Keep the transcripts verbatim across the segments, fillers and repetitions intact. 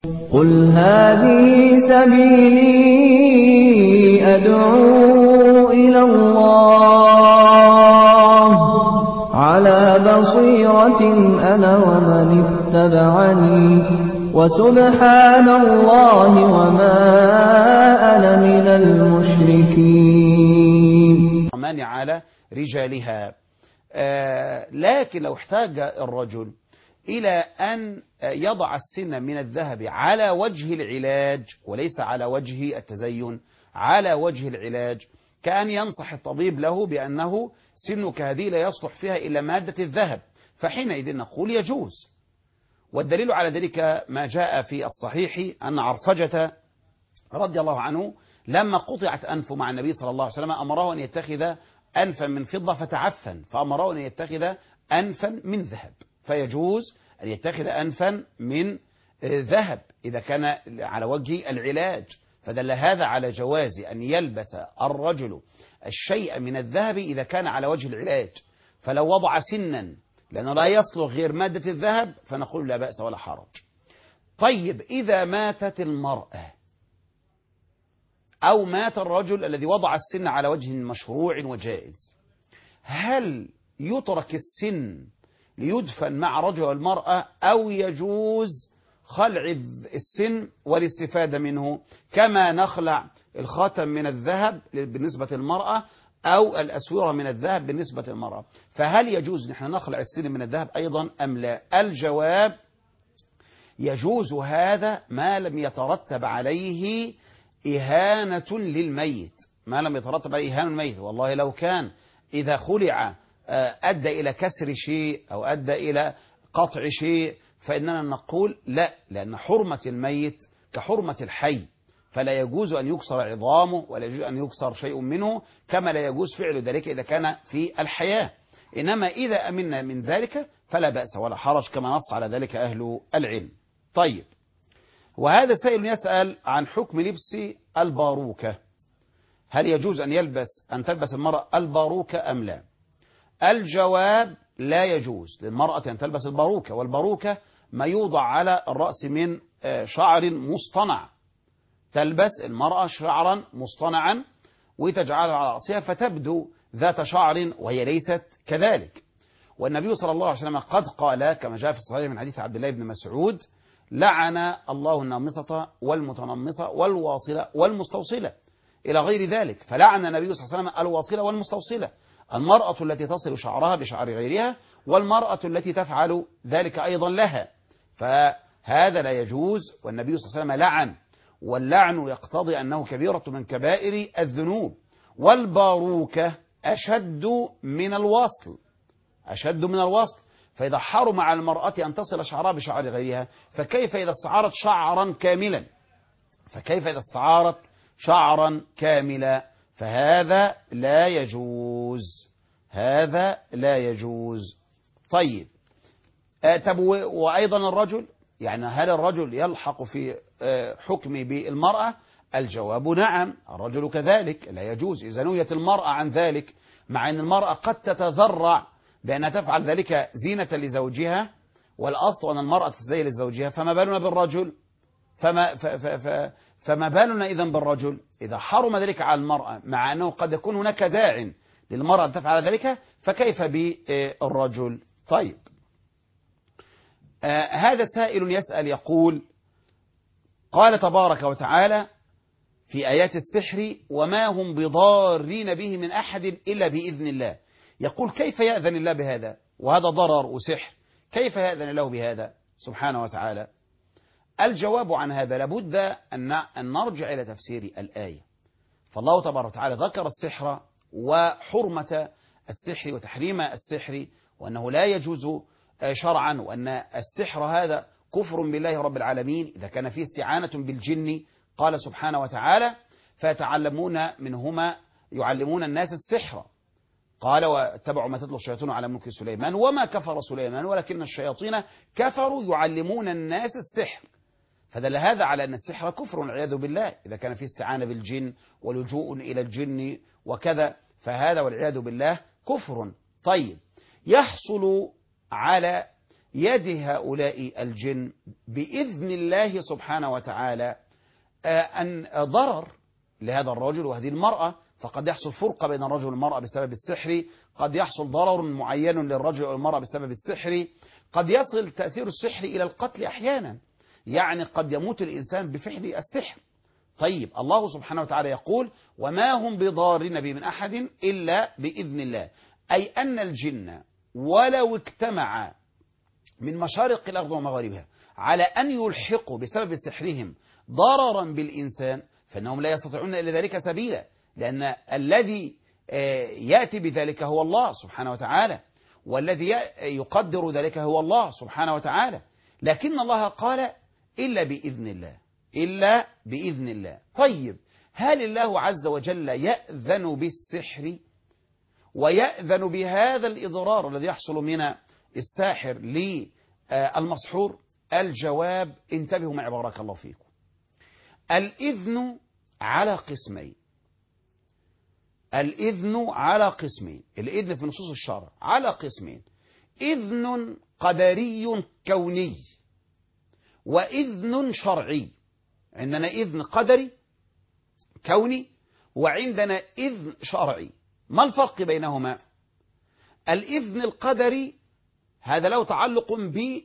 قل هذه سبيلي أدعو إلى الله على بصيرة أنا ومن اتبعني وسبحان الله وما أنا من المشركين. مانع على رجالها. آه لكن لو احتاج الرجل إلى أن يضع السن من الذهب على وجه العلاج وليس على وجه التزين، على وجه العلاج، كأن ينصح الطبيب له بأنه سنك هذه لا يصلح فيها إلا مادة الذهب، فحينئذ نقول يجوز. والدليل على ذلك ما جاء في الصحيح أن عرفجة رضي الله عنه لما قطعت أنفه مع النبي صلى الله عليه وسلم أمره أن يتخذ أنفا من فضة فتعفن، فأمره أن يتخذ أنفا من ذهب، فيجوز أن يتخذ أنفا من ذهب إذا كان على وجه العلاج. فدل هذا على جواز أن يلبس الرجل الشيء من الذهب إذا كان على وجه العلاج. فلو وضع سنا لأنه لا يصلح غير مادة الذهب فنقول لا بأس ولا حرج. طيب إذا ماتت المرأة أو مات الرجل الذي وضع السن على وجه مشروع وجائز، هل يترك السن ليدفن مع رجل المرأة أو يجوز خلع السن والاستفادة منه كما نخلع الخاتم من الذهب بالنسبة للمرأة أو الأسورة من الذهب بالنسبة للمرأة؟ فهل يجوز نحن نخلع السن من الذهب أيضا أم لا؟ الجواب يجوز هذا ما لم يترتب عليه إهانة للميت، ما لم يترتب عليه إهانة للميت. والله لو كان إذا خلع أدى إلى كسر شيء أو أدى إلى قطع شيء فإننا نقول لا، لأن حرمة الميت كحرمة الحي، فلا يجوز أن يكسر عظامه ولا يجوز أن يكسر شيء منه، كما لا يجوز فعل ذلك إذا كان في الحياة. إنما إذا أمنا من ذلك فلا بأس ولا حرج كما نص على ذلك أهل العلم. طيب، وهذا سائل يسأل عن حكم لبس الباروكة، هل يجوز أن يلبس أن تلبس المرأة الباروكة أم لا؟ الجواب لا يجوز للمرأة أن تلبس الباروكة، والباروكة ما يوضع على الرأس من شعر مصطنع، تلبس المرأة شعرا مصطنعا وتجعله على رأسها فتبدو ذات شعر وهي ليست كذلك. والنبي صلى الله عليه وسلم قد قال كما جاء في الصحيح من حديث عبد الله بن مسعود: لعن الله النامصة والمتنمصة والواصلة والمستوصلة إلى غير ذلك. فلعن النبي صلى الله عليه وسلم الواصلة والمستوصلة، المرأة التي تصل شعرها بشعر غيرها والمرأة التي تفعل ذلك أيضا لها، فهذا لا يجوز. والنبي صلى الله عليه وسلم لعن، واللعن يقتضي أنه كبيرة من كبائر الذنوب. والباروكة أشد من الوصل، أشد من الوصل، فإذا حرم على المرأة أن تصل شعرها بشعر غيرها فكيف إذا استعارت شعرا كاملا، فكيف إذا استعارت شعرا كاملا؟ فهذا لا يجوز، هذا لا يجوز. طيب، طب وأيضا الرجل، يعني هل الرجل يلحق في حكم بالمرأة؟ الجواب نعم، الرجل كذلك لا يجوز إذا نويت المرأة عن ذلك، مع أن المرأة قد تتذرع بأنها تفعل ذلك زينة لزوجها، والأصل أن المرأة تزين لزوجها، فما بالنا بالرجل؟ فما, ف ف ف فما بالنا إذن بالرجل إذا حرم ذلك على المرأة، مع أنه قد يكون هناك داع للمرأة أن تفعل ذلك، فكيف بالرجل؟ طيب، آه هذا سائل يسأل يقول: قال تبارك وتعالى في آيات السحر: وما هم بضارين به من أحد إلا بإذن الله. يقول: كيف يأذن الله بهذا وهذا ضرر وسحر؟ كيف يأذن الله بهذا سبحانه وتعالى؟ الجواب عن هذا لابد أن نرجع إلى تفسير الآية. فالله تبارك وتعالى ذكر السحر وحرمة السحر وتحريم السحر، وأنه لا يجوز شرعا، وأن السحر هذا كفر بالله رب العالمين إذا كان فيه استعانة بالجن. قال سبحانه وتعالى: فيتعلمون منهما يعلمون الناس السحر. قال: واتبعوا ما تتلو الشياطين على ملك سليمان وما كفر سليمان ولكن الشياطين كفروا يعلمون الناس السحر. فدل هذا على أن السحر كفر والعياذ بالله إذا كان فيه استعانة بالجن ولجوء إلى الجن وكذا، فهذا والعياذ بالله كفر. طيب، يحصل على يد هؤلاء الجن بإذن الله سبحانه وتعالى أن ضرر لهذا الرجل وهذه المرأة، فقد يحصل فرقة بين الرجل والمرأة بسبب السحر، قد يحصل ضرر معين للرجل والمرأة بسبب السحر، قد يصل تأثير السحر إلى القتل أحيانا، يعني قد يموت الإنسان بفعل السحر. طيب الله سبحانه وتعالى يقول وما هم بضارين به من أحد إلا بإذن الله، أي أن الجن ولو اجتمع من مشارق الأرض ومغاربها على أن يلحقوا بسبب سحرهم ضررا بالإنسان فإنهم لا يستطيعون إلى ذلك سبيلا، لأن الذي يأتي بذلك هو الله سبحانه وتعالى، والذي يقدر ذلك هو الله سبحانه وتعالى. لكن الله قال إلا بإذن الله، إلا بإذن الله. طيب هل الله عز وجل يأذن بالسحر ويأذن بهذا الإضرار الذي يحصل من الساحر للمسحور؟ الجواب انتبهوا معي بارك الله فيكم. الإذن على قسمين، الإذن على قسمين، الإذن في نصوص الشرع على قسمين: إذن قدري كوني وإذن شرعي. عندنا إذن قدري كوني وعندنا إذن شرعي. ما الفرق بينهما؟ الإذن القدري هذا له تعلق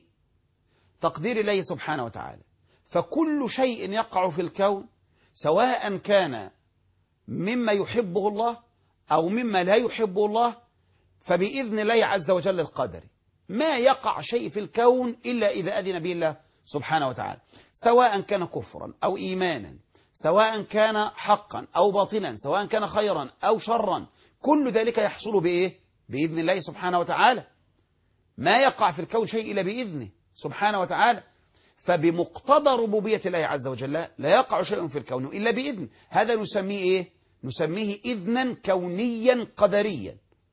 بتقدير الله سبحانه وتعالى، فكل شيء يقع في الكون سواء كان مما يحبه الله أو مما لا يحبه الله فبإذن الله عز وجل القدري. ما يقع شيء في الكون إلا إذا أذن به الله سبحانه وتعالى، سواء كان كفرا أو إيمانا، سواء كان حقا أو باطلا، سواء كان خيرا أو شرا، كل ذلك يحصل بإيه؟ بإذن الله سبحانه وتعالى. ما يقع في الكون شيء إلا بإذنه سبحانه وتعالى، فبمقتضى ربوبية الله عز وجل لا يقع شيء في الكون إلا بإذن. هذا نسميه إيه؟ نسميه إذنا كونيا قدريا.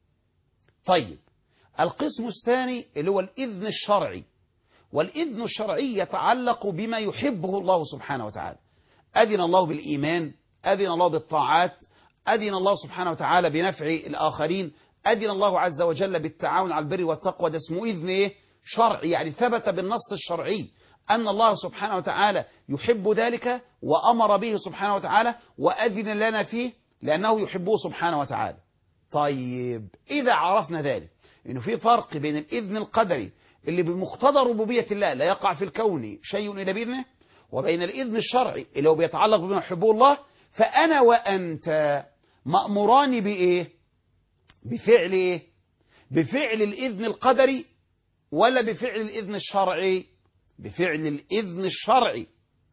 طيب القسم الثاني اللي هو الإذن الشرعي، والإذن الشرعي يتعلق بما يحبه الله سبحانه وتعالى. أذن الله بالإيمان، أذن الله بالطاعات، أذن الله سبحانه وتعالى بنفع الآخرين، أذن الله عز وجل بالتعاون على البر والتقوى. ده اسمه إذن إيه؟ شرعي، يعني ثبت بالنص الشرعي أن الله سبحانه وتعالى يحب ذلك وأمر به سبحانه وتعالى وأذن لنا فيه لأنه يحبه سبحانه وتعالى. طيب إذا عرفنا ذلك إنه في فرق بين الإذن القدري اللي بمقتضى ربوبية الله لا يقع في الكون شيء إلا بإذنه، وبين الإذن الشرعي اللي هو بيتعلق بما يحبه الله، فأنا وأنت مأموران بإيه؟ بفعل إيه؟ بفعل الإذن القدري ولا بفعل الإذن الشرعي؟ بفعل الإذن الشرعي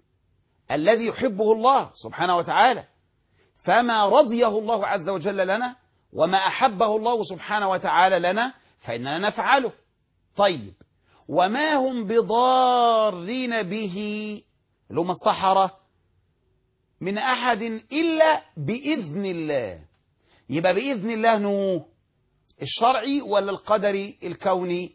الذي يحبه الله سبحانه وتعالى. فما رضيه الله عز وجل لنا وما أحبه الله سبحانه وتعالى لنا فإننا نفعله. طيب وما هم بضارين به اللي هم السحرة من أحد إلا بإذن الله. يبقى بإذن الله نو الشرعي ولا القدري الكوني؟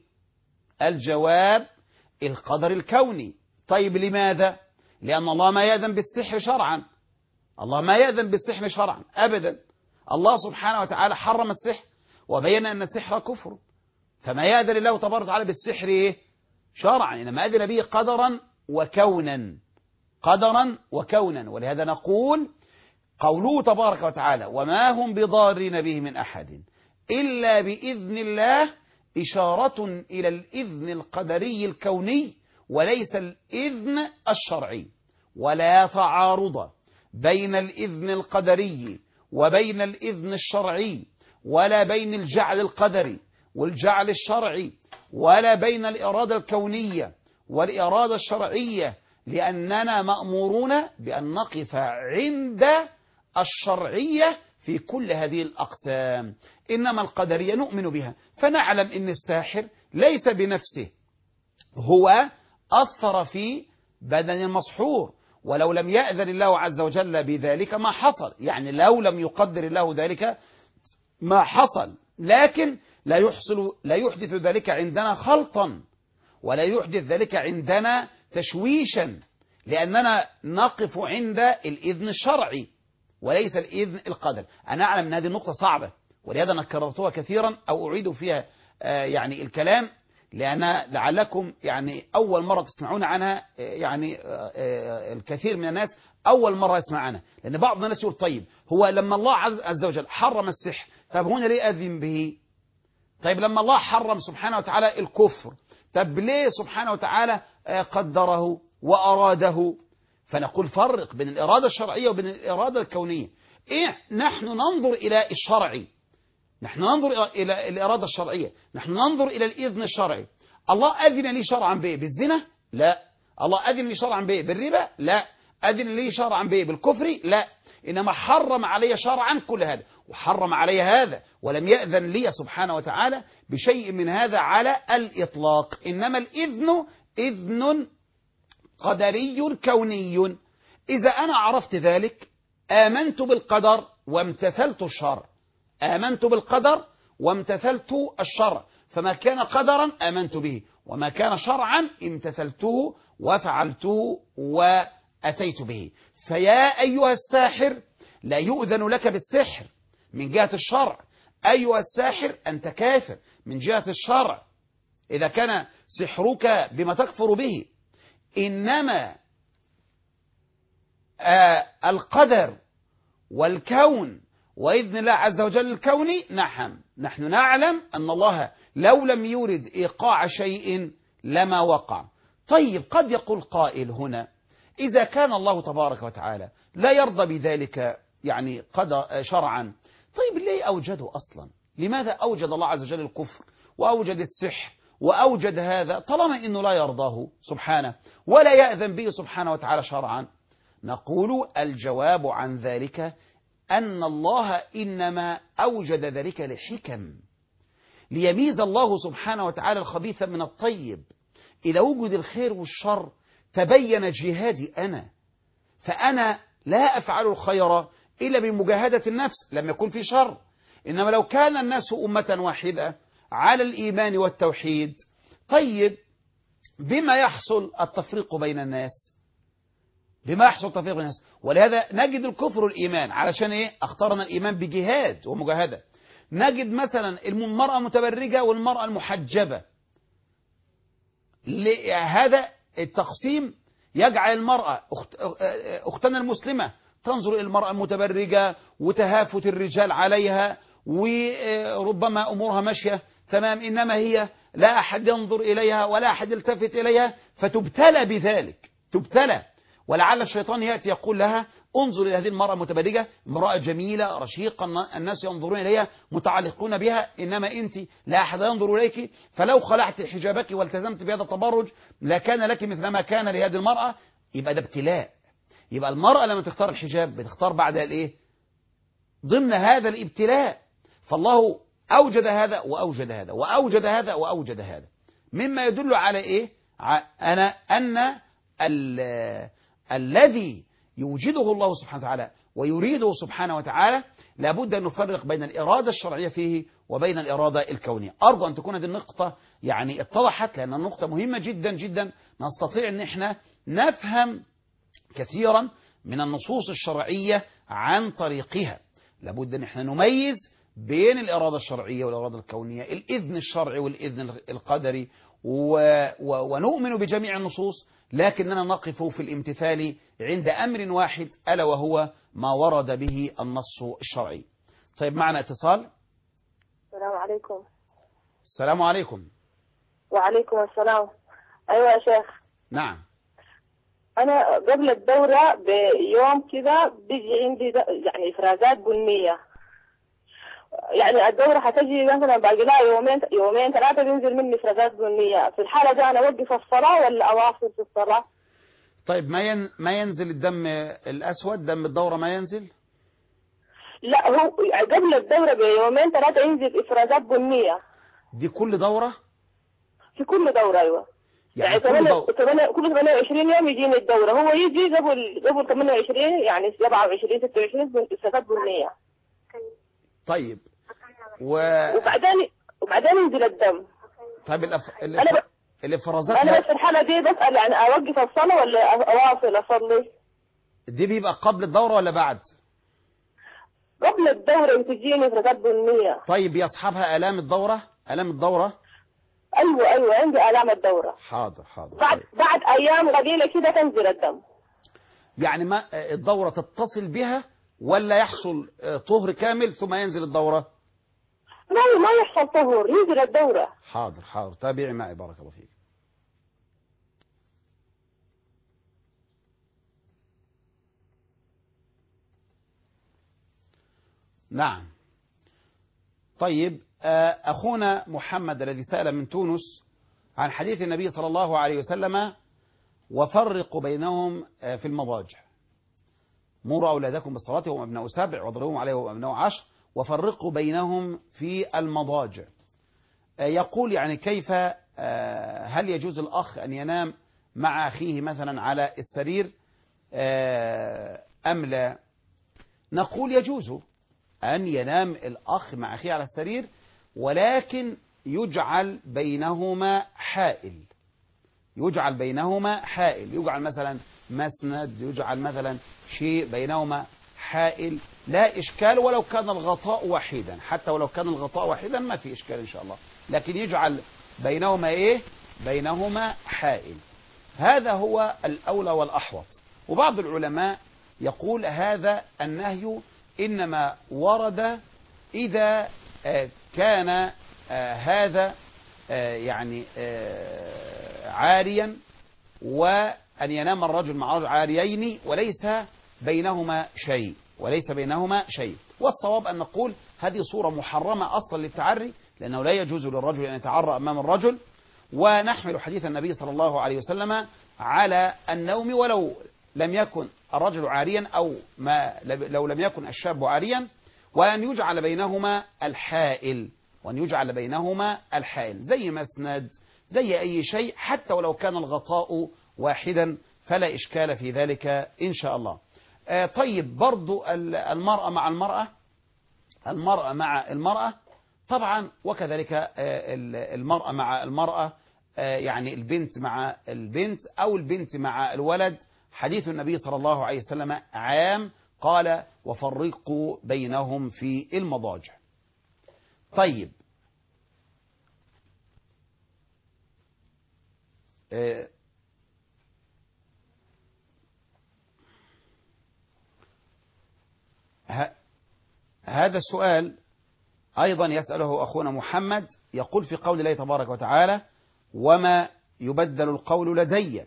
الجواب القدر الكوني. طيب لماذا؟ لأن الله ما يأذن بالسحر شرعا، الله ما يأذن بالسحر شرعا أبدا. الله سبحانه وتعالى حرم السحر وبين أن السحر كفر، فما يأذن الله تبارك وتعالى بالسحر إيه؟ شرعا، إنما أذن به قدرا وكونا، قدرا وكونا. ولهذا نقول قوله تبارك وتعالى وما هم بضارين به من أحد إلا بإذن الله إشارة إلى الإذن القدري الكوني وليس الإذن الشرعي، ولا تعارض بين الإذن القدري وبين الإذن الشرعي، ولا بين الجعل القدري والجعل الشرعي، ولا بين الإرادة الكونية والإرادة الشرعية، لأننا مأمورون بأن نقف عند الشرعية في كل هذه الأقسام. إنما القدرية نؤمن بها، فنعلم إن الساحر ليس بنفسه هو أثر في بدن المسحور، ولو لم يأذن الله عز وجل بذلك ما حصل، يعني لو لم يقدر الله ذلك ما حصل. لكن لا يحصل لا يحدث ذلك عندنا خلطا ولا يحدث ذلك عندنا تشويشا، لأننا نقف عند الإذن الشرعي وليس الإذن القدر. أنا أعلم أن هذه النقطة صعبة ولهذا أنا كررتها كثيرا أو أعيد فيها آه يعني الكلام، لأن لعلكم يعني أول مرة تسمعون عنها، يعني الكثير من الناس أول مرة يسمع عنها، لأن بعض الناس يقول طيب هو لما الله عز وجل حرم السحر، طب هنا ليه أذن به؟ طيب لما الله حرم سبحانه وتعالى الكفر، طب ليه سبحانه وتعالى قدره وأراده؟ فنقول فرق بين الإرادة الشرعية وبين الإرادة الكونية. إيه؟ نحن ننظر إلى الشرعي، نحن ننظر إلى الإرادة الشرعية، نحن ننظر إلى الإذن الشرعي. الله أذن لي شرعا به بالزنا؟ لا. الله أذن لي شرعا به بالربا؟ لا. أذن لي شرعا به بالكفر؟ لا. إنما حرم علي شرعا كل هذا، وحرم علي هذا، ولم يأذن لي سبحانه وتعالى بشيء من هذا على الإطلاق. إنما الإذن إذن قدري كوني. إذا أنا عرفت ذلك آمنت بالقدر وامتثلت الشرع، آمنت بالقدر وامتثلت الشرع، فما كان قدرا آمنت به، وما كان شرعا امتثلته وفعلته وأتيت به. فيا أيها الساحر لا يؤذن لك بالسحر من جهة الشرع، أيها الساحر أنت كافر من جهة الشرع إذا كان سحرك بما تكفر به. إنما آه القدر والكون وإذن الله عز وجل الكوني، نعم نحن نعلم أن الله لو لم يرد إيقاع شيء لما وقع. طيب قد يقول قائل هنا إذا كان الله تبارك وتعالى لا يرضى بذلك يعني قدر شرعا، طيب ليه أوجده أصلا؟ لماذا أوجد الله عز وجل الكفر وأوجد السحر وأوجد هذا طالما إنه لا يرضاه سبحانه ولا يأذن به سبحانه وتعالى شرعا؟ نقول الجواب عن ذلك أن الله إنما أوجد ذلك لحكم، ليميز الله سبحانه وتعالى الخبيث من الطيب. إذا وجد الخير والشر تبين جهادي أنا، فأنا لا أفعل الخير إلا بمجاهدة النفس لم يكن في شر. إنما لو كان الناس أمة واحدة على الإيمان والتوحيد، طيب بما يحصل التفريق بين الناس؟ بما يحصل التفريق بين الناس. ولهذا نجد الكفر والإيمان علشان إيه؟ اختارنا الإيمان بجهاد ومجاهدة. نجد مثلا المرأة المتبرجة والمرأة المحجبة، هذا التقسيم يجعل المرأة أخت أختنا المسلمة تنظر إلى المرأة المتبرجة وتهافت الرجال عليها وربما أمورها ماشية تمام، إنما هي لا أحد ينظر إليها ولا أحد يلتفت إليها، فتبتلى بذلك، تبتلى. ولعل الشيطان يأتي يقول لها انظر إلى هذه المرأة المتبرجة، امرأة جميلة رشيقة الناس ينظرون إليها متعلقون بها، إنما أنت لا أحد ينظر إليك، فلو خلعت حجابك والتزمت بهذا التبرج لكان لك مثل ما كان لهذه المرأة. يبقى ده ابتلاء. يبقى المرأة لما تختار الحجاب بتختار بعد الإيه؟ ضمن هذا الابتلاء. فالله أوجد هذا وأوجد هذا وأوجد هذا وأوجد هذا، مما يدل على إيه؟ أنا أن الذي يوجده الله سبحانه وتعالى ويريده سبحانه وتعالى لابد أن نفرق بين الإرادة الشرعية فيه وبين الإرادة الكونية. أرجو أن تكون هذه النقطة يعني اتضحت، لأن النقطة مهمة جدا جدا، نستطيع أن احنا نفهم كثيرا من النصوص الشرعية عن طريقها. لابد أن احنا نميز بين الإرادة الشرعية والإرادة الكونية، الإذن الشرعي والإذن القدري، و... و... ونؤمن بجميع النصوص، لكننا نقف في الامتثال عند أمر واحد ألا وهو ما ورد به النص الشرعي. طيب معنا اتصال. السلام عليكم. السلام عليكم. وعليكم السلام. أيوة يا شيخ. نعم. أنا قبل الدورة بيوم كذا بيجي عندي يعني إفرازات بنية، يعني الدورة هتجي مثلا باقي لها يومين يومين ثلاثة بينزل مني إفرازات بنية. في الحالة دي أنا أوقف الصلاة ولا أواصل في الصلاة؟ طيب ما ين... ما ينزل الدم الأسود، دم الدورة ما ينزل؟ لا، هو قبل الدورة بيومين ثلاثة ينزل إفرازات بنية. دي كل دورة؟ في كل دورة أيوة. يعني, يعني كل دورة كل ثمانية وعشرين يوم يجيني الدورة، هو يجي قبل قبل ثمانية وعشرين يعني سبعة وعشرين ستة وعشرين إفرازات بنية. طيب و... وبعدين وبعدين ينزل الدم. طيب الأف... الأف... أنا ب... الإفرازات أنا في الحالة دي بسأل يعني أوقف الصلاة ولا أواصل أصلي؟ دي بيبقى قبل الدورة ولا بعد؟ قبل الدورة بتجيني إفرازات بنية. طيب يصحبها آلام الدورة؟ آلام الدورة؟ ايوه ايوه عندي الام الدوره. حاضر حاضر. بعد طيب. بعد ايام قليله كده تنزل الدم. يعني ما الدورة تتصل بها ولا يحصل آه، طهر كامل ثم ينزل الدورة؟ لا ما يحصل طهور، ينزل الدوره. حاضر حاضر، تابعي معي بارك الله فيك. نعم. طيب، آه، أخونا محمد الذي سأل من تونس عن حديث النبي صلى الله عليه وسلم: وفرقوا بينهم آه، في المضاجع، مروا أولادكم بالصلاة وهم أبناء سبع واضربوهم عليه وهم أبناء عشر وفرقوا بينهم في المضاجع. آه، يقول يعني كيف، آه، هل يجوز الأخ أن ينام مع أخيه مثلا على السرير آه، أم لا؟ نقول يجوز أن ينام الأخ مع أخيه على السرير، ولكن يجعل بينهما حائل، يجعل بينهما حائل، يجعل مثلا مسند، يجعل مثلا شيء بينهما حائل، لا إشكال ولو كان الغطاء واحدا، حتى ولو كان الغطاء واحدا ما في إشكال إن شاء الله، لكن يجعل بينهما إيه؟ بينهما حائل. هذا هو الأولى والأحوط. وبعض العلماء يقول هذا النهي إنما ورد إذا آه، كان آه، هذا آه، يعني آه، عاريا، وأن ينام الرجل مع رجل عاريين وليس بينهما شيء، وليس بينهما شيء. والصواب أن نقول هذه صورة محرمة أصلا للتعري، لأنه لا يجوز للرجل أن يتعرى أمام الرجل، ونحمل حديث النبي صلى الله عليه وسلم على النوم ولو لم يكن الرجل عاريا، أو ما لو لم يكن الشاب عاريا، وأن يجعل بينهما الحائل، وأن يجعل بينهما الحائل زي مسند، زي أي شيء، حتى ولو كان الغطاء واحدا فلا إشكال في ذلك إن شاء الله. آه طيب، برضو المرأة مع المرأة، المرأة مع المرأة طبعا، وكذلك آه المرأة مع المرأة، آه يعني البنت مع البنت أو البنت مع الولد. حديث النبي صلى الله عليه وسلم عام، قال: وفرقوا بينهم في المضاجع. طيب، آه هذا السؤال أيضا يسأله أخونا محمد، يقول في قول الله تبارك وتعالى: وما يبدل القول لدي.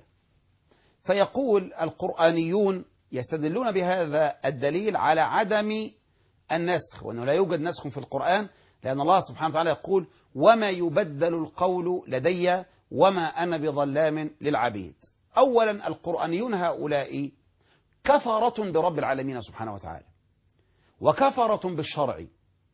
فيقول القرآنيون يستدلون بهذا الدليل على عدم النسخ، وأنه لا يوجد نسخ في القرآن، لأن الله سبحانه وتعالى يقول: وما يبدل القول لدي وما أنا بظلام للعبيد. أولا، القرآنيون هؤلاء كفرة برب العالمين سبحانه وتعالى، وكفرة بالشرع.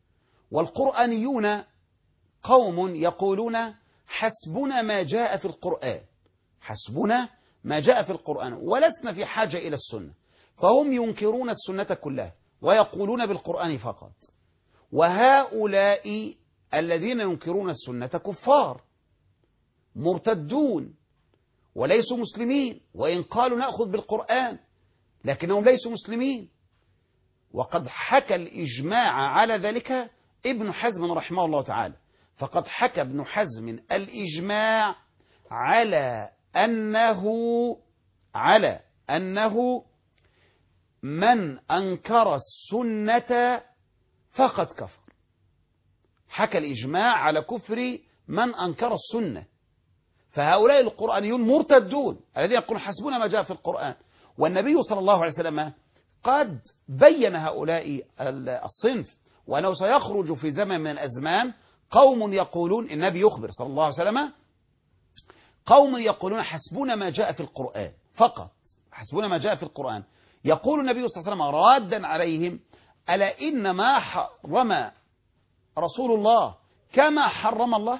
والقرآنيون قوم يقولون: حسبنا ما جاء في القرآن، حسبنا ما جاء في القرآن، ولسنا في حاجة إلى السنة. فهم ينكرون السنة كلها ويقولون بالقرآن فقط. وهؤلاء الذين ينكرون السنة كفار مرتدون وليسوا مسلمين، وإن قالوا نأخذ بالقرآن لكنهم ليسوا مسلمين. وقد حكى الإجماع على ذلك ابن حزم رحمه الله تعالى، فقد حكى ابن حزم الإجماع على أنه على أنه من أنكر السنة فقد كفر. حكى الإجماع على كفر من أنكر السنة. فهؤلاء القرآنيون مرتدون الذين يقولون حسبنا ما جاء في القرآن. والنبي صلى الله عليه وسلم قد بين هؤلاء الصنف، وأنه سيخرج في زمن من الأزمان قوم يقولون، النبي يخبر صلى الله عليه وسلم، قوم يقولون حسبنا ما جاء في القرآن فقط، حسبنا ما جاء في القرآن. يقول النبي صلى الله عليه وسلم رادا عليهم: ألا إن ما حرم رسول الله كما حرم الله،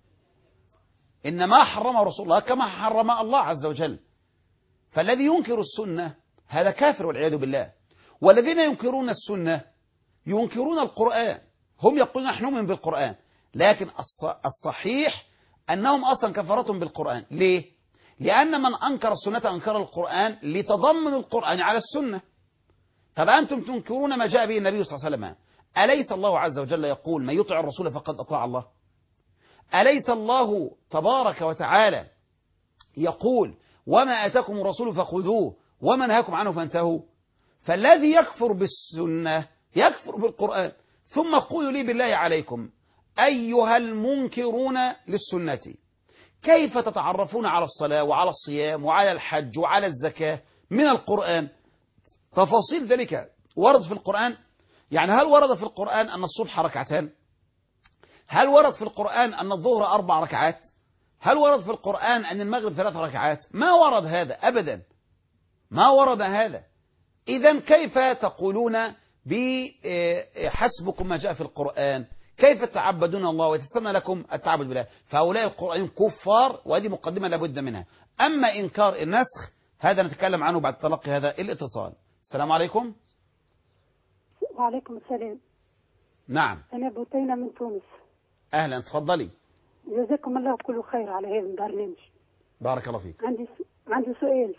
إن ما حرم رسول الله كما حرم الله عز وجل. فالذي ينكر السنة هذا كافر والعياذ بالله. والذين ينكرون السنة ينكرون القرآن، هم يقولون نحن نؤمن بالقرآن، لكن الصحيح أنهم أصلا كفرة بالقرآن. ليه؟ لأن من أنكر السنة أنكر القرآن لتضمن القرآن على السنة. طب أنتم تنكرون ما جاء به النبي صلى الله عليه وسلم، أليس الله عز وجل يقول: من يطع الرسول فقد أطاع الله؟ أليس الله تبارك وتعالى يقول وما آتاكم الرسول فخذوه وما نهاكم عنه فانتهوا؟ فالذي يكفر بالسنة يكفر بالقرآن. ثم قولوا لي بالله عليكم أيها المنكرون للسنة، كيف تتعرفون على الصلاة وعلى الصيام وعلى الحج وعلى الزكاة من القرآن؟ تفاصيل ذلك ورد في القرآن. يعني هل ورد في القرآن أن الصبح ركعتان؟ هل ورد في القرآن أن الظهر أربع ركعات؟ هل ورد في القرآن أن المغرب ثلاث ركعات؟ ما ورد هذا أبدا، ما ورد هذا. إذن كيف تقولون بحسبكم ما جاء في القرآن؟ كيف تعبدون الله ويتسنى لكم التعبد بالله؟ فهؤلاء القرآن كفار، وهذه مقدمة لابد منها. أما إنكار النسخ هذا نتكلم عنه بعد تلقي هذا الاتصال. السلام عليكم. وعليكم السلام. نعم. أنا بوتينة من تونس. أهلا، تفضلي. جزاكم الله كل خير على هذا البرنامج. بارك الله فيك. عندي س... عندي سؤال.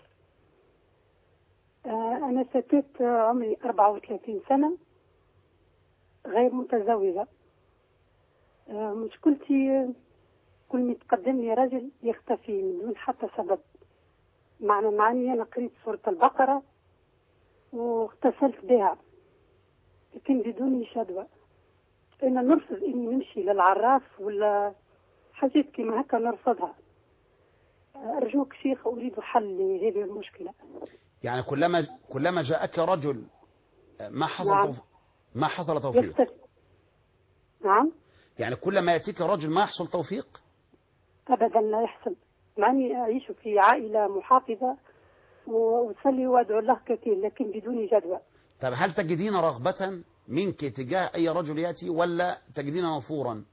آه أنا ستات عمري أربعة وثلاثين سنة، غير متزوجة. آه مشكلتي كل ما يتقدم لي رجل يختفي من دون حتى سبب. معنى معني أنا قريت سورة البقرة واغتسلت بها لكن بدون شدوى. أنا نرفض إني نمشي للعراف ولا حاجات كما هكا نرفضها. أرجوك شيخ أريد حل لهذه المشكلة. يعني كلما كلما جاءك رجل ما حصل نعم. توفيق. ما حصل توفيق. يختفي. نعم. يعني كلما يأتيك رجل ما يحصل توفيق؟ أبدا لا يحصل، مع أني أعيش في عائلة محافظة وأصلي وأدعو الله كثير لكن بدون جدوى. طب هل تجدين رغبة منك تجاه أي رجل يأتي ولا تجدين نفورا؟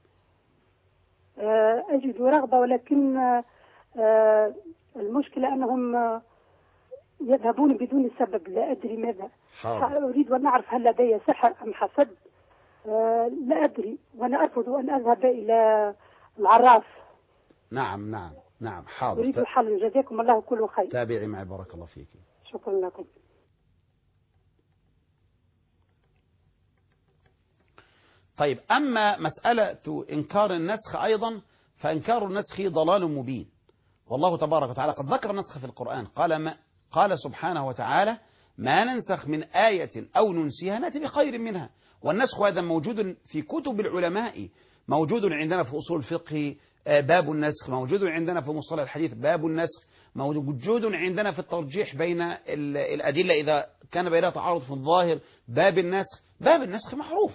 أجد رغبة ولكن المشكلة أنهم يذهبون بدون سبب لا أدري ماذا. حاضر. أريد أن أعرف هل لدي سحر أم حسد. لا أدري وأنا أرفض أن أذهب إلى العراف. نعم نعم نعم حاضر. أريد حل. جزاكم الله كل خير. تابعي معي بارك الله فيك. شكرا لكم. طيب أما مسألة إنكار النسخ أيضا فإنكار النسخ ضلال مبين، والله تبارك وتعالى قد ذكر النسخ في القرآن. قال ما قال سبحانه وتعالى ما ننسخ من آية أو ننسيها نأتي بخير منها. والنسخ هذا موجود في كتب العلماء، موجود عندنا في أصول الفقه باب النسخ، موجود عندنا في مصطلح الحديث باب النسخ، موجود عندنا في الترجيح بين الأدلة إذا كان بينها تعارض في الظاهر باب النسخ. باب النسخ معروف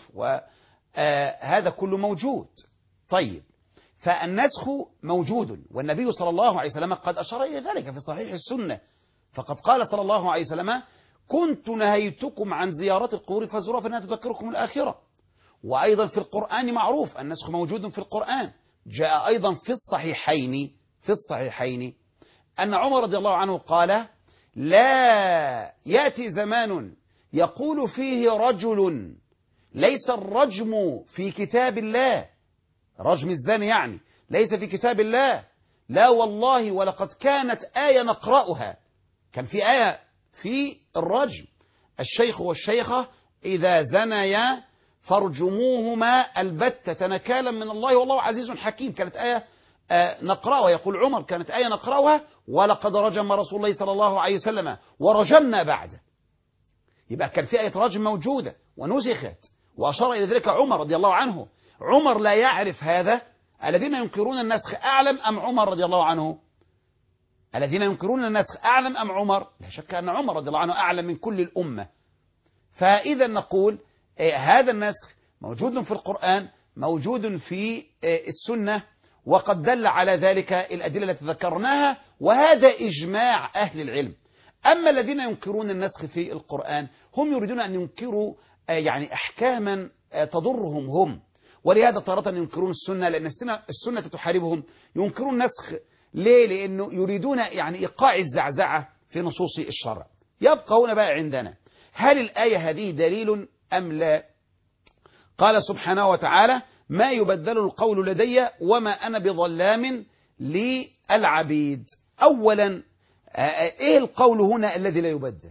وهذا كله موجود. طيب فالنسخ موجود، والنبي صلى الله عليه وسلم قد أشار إلى ذلك في صحيح السنة، فقد قال صلى الله عليه وسلم كنت نهيتكم عن زيارة القبور فزوروها فإنها تذكركم الآخرة. وأيضا في القرآن معروف النسخ موجود في القرآن. جاء أيضا في الصحيحين في الصحيحين أن عمر رضي الله عنه قال لا يأتي زمان يقول فيه رجل ليس الرجم في كتاب الله، رجم الزاني يعني ليس في كتاب الله، لا والله ولقد كانت آية نقرأها. كان في آية في الرجم الشيخ والشيخة إذا زنيا فارجموهما البتة نكالا من الله والله عزيز حكيم. كانت آية آه نقرأها، يقول عمر كانت آية نقرأها ولقد رجم رسول الله صلى الله عليه وسلم ورجمنا بعده. يبقى كان في آية رجم موجودة ونسخت وأشار إلى ذلك عمر رضي الله عنه. عمر لا يعرف هذا. الذين ينكرون النسخ أعلم أم عمر رضي الله عنه؟ الذين ينكرون النسخ أعلم أم عمر؟ لا شك أن عمر رضي الله عنه أعلم من كل الأمة. فإذا نقول إيه هذا النسخ موجود في القرآن، موجود في إيه السنة، وقد دل على ذلك الأدلة التي ذكرناها، وهذا إجماع أهل العلم. أما الذين ينكرون النسخ في القرآن هم يريدون أن ينكروا يعني أحكاما تضرهم هم، ولهذا تارة ينكرون السنة لأن السنة, السنة تحاربهم. ينكرون النسخ ليه؟ لأنه يريدون يعني إيقاع الزعزعة في نصوص الشرع. يبقى هنا بقى عندنا هل الآية هذه دليل أم لا؟ قال سبحانه وتعالى ما يبدل القول لدي وما أنا بظلام للعبيد. أولا إيه القول هنا الذي لا يبدل؟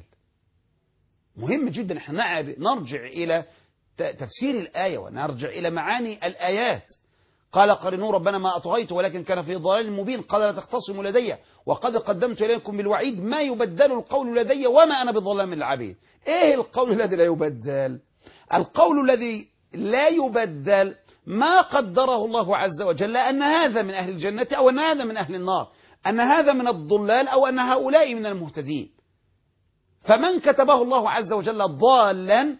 مهم جدا احنا نرجع إلى تفسير الآية ونرجع إلى معاني الآيات. قال قرنوا ربنا ما أطغيت ولكن كان في ضلال مبين قال لا تختصموا لدي وقد قدمت إليكم بالوعيد ما يبدل القول لدي وما أنا بظلام للعبيد. إيه القول الذي لا يبدل؟ القول الذي لا يبدل ما قدره الله عز وجل، أن هذا من أهل الجنة أو أن هذا من أهل النار، أن هذا من الضلال أو أن هؤلاء من المهتدين. فمن كتبه الله عز وجل ضالا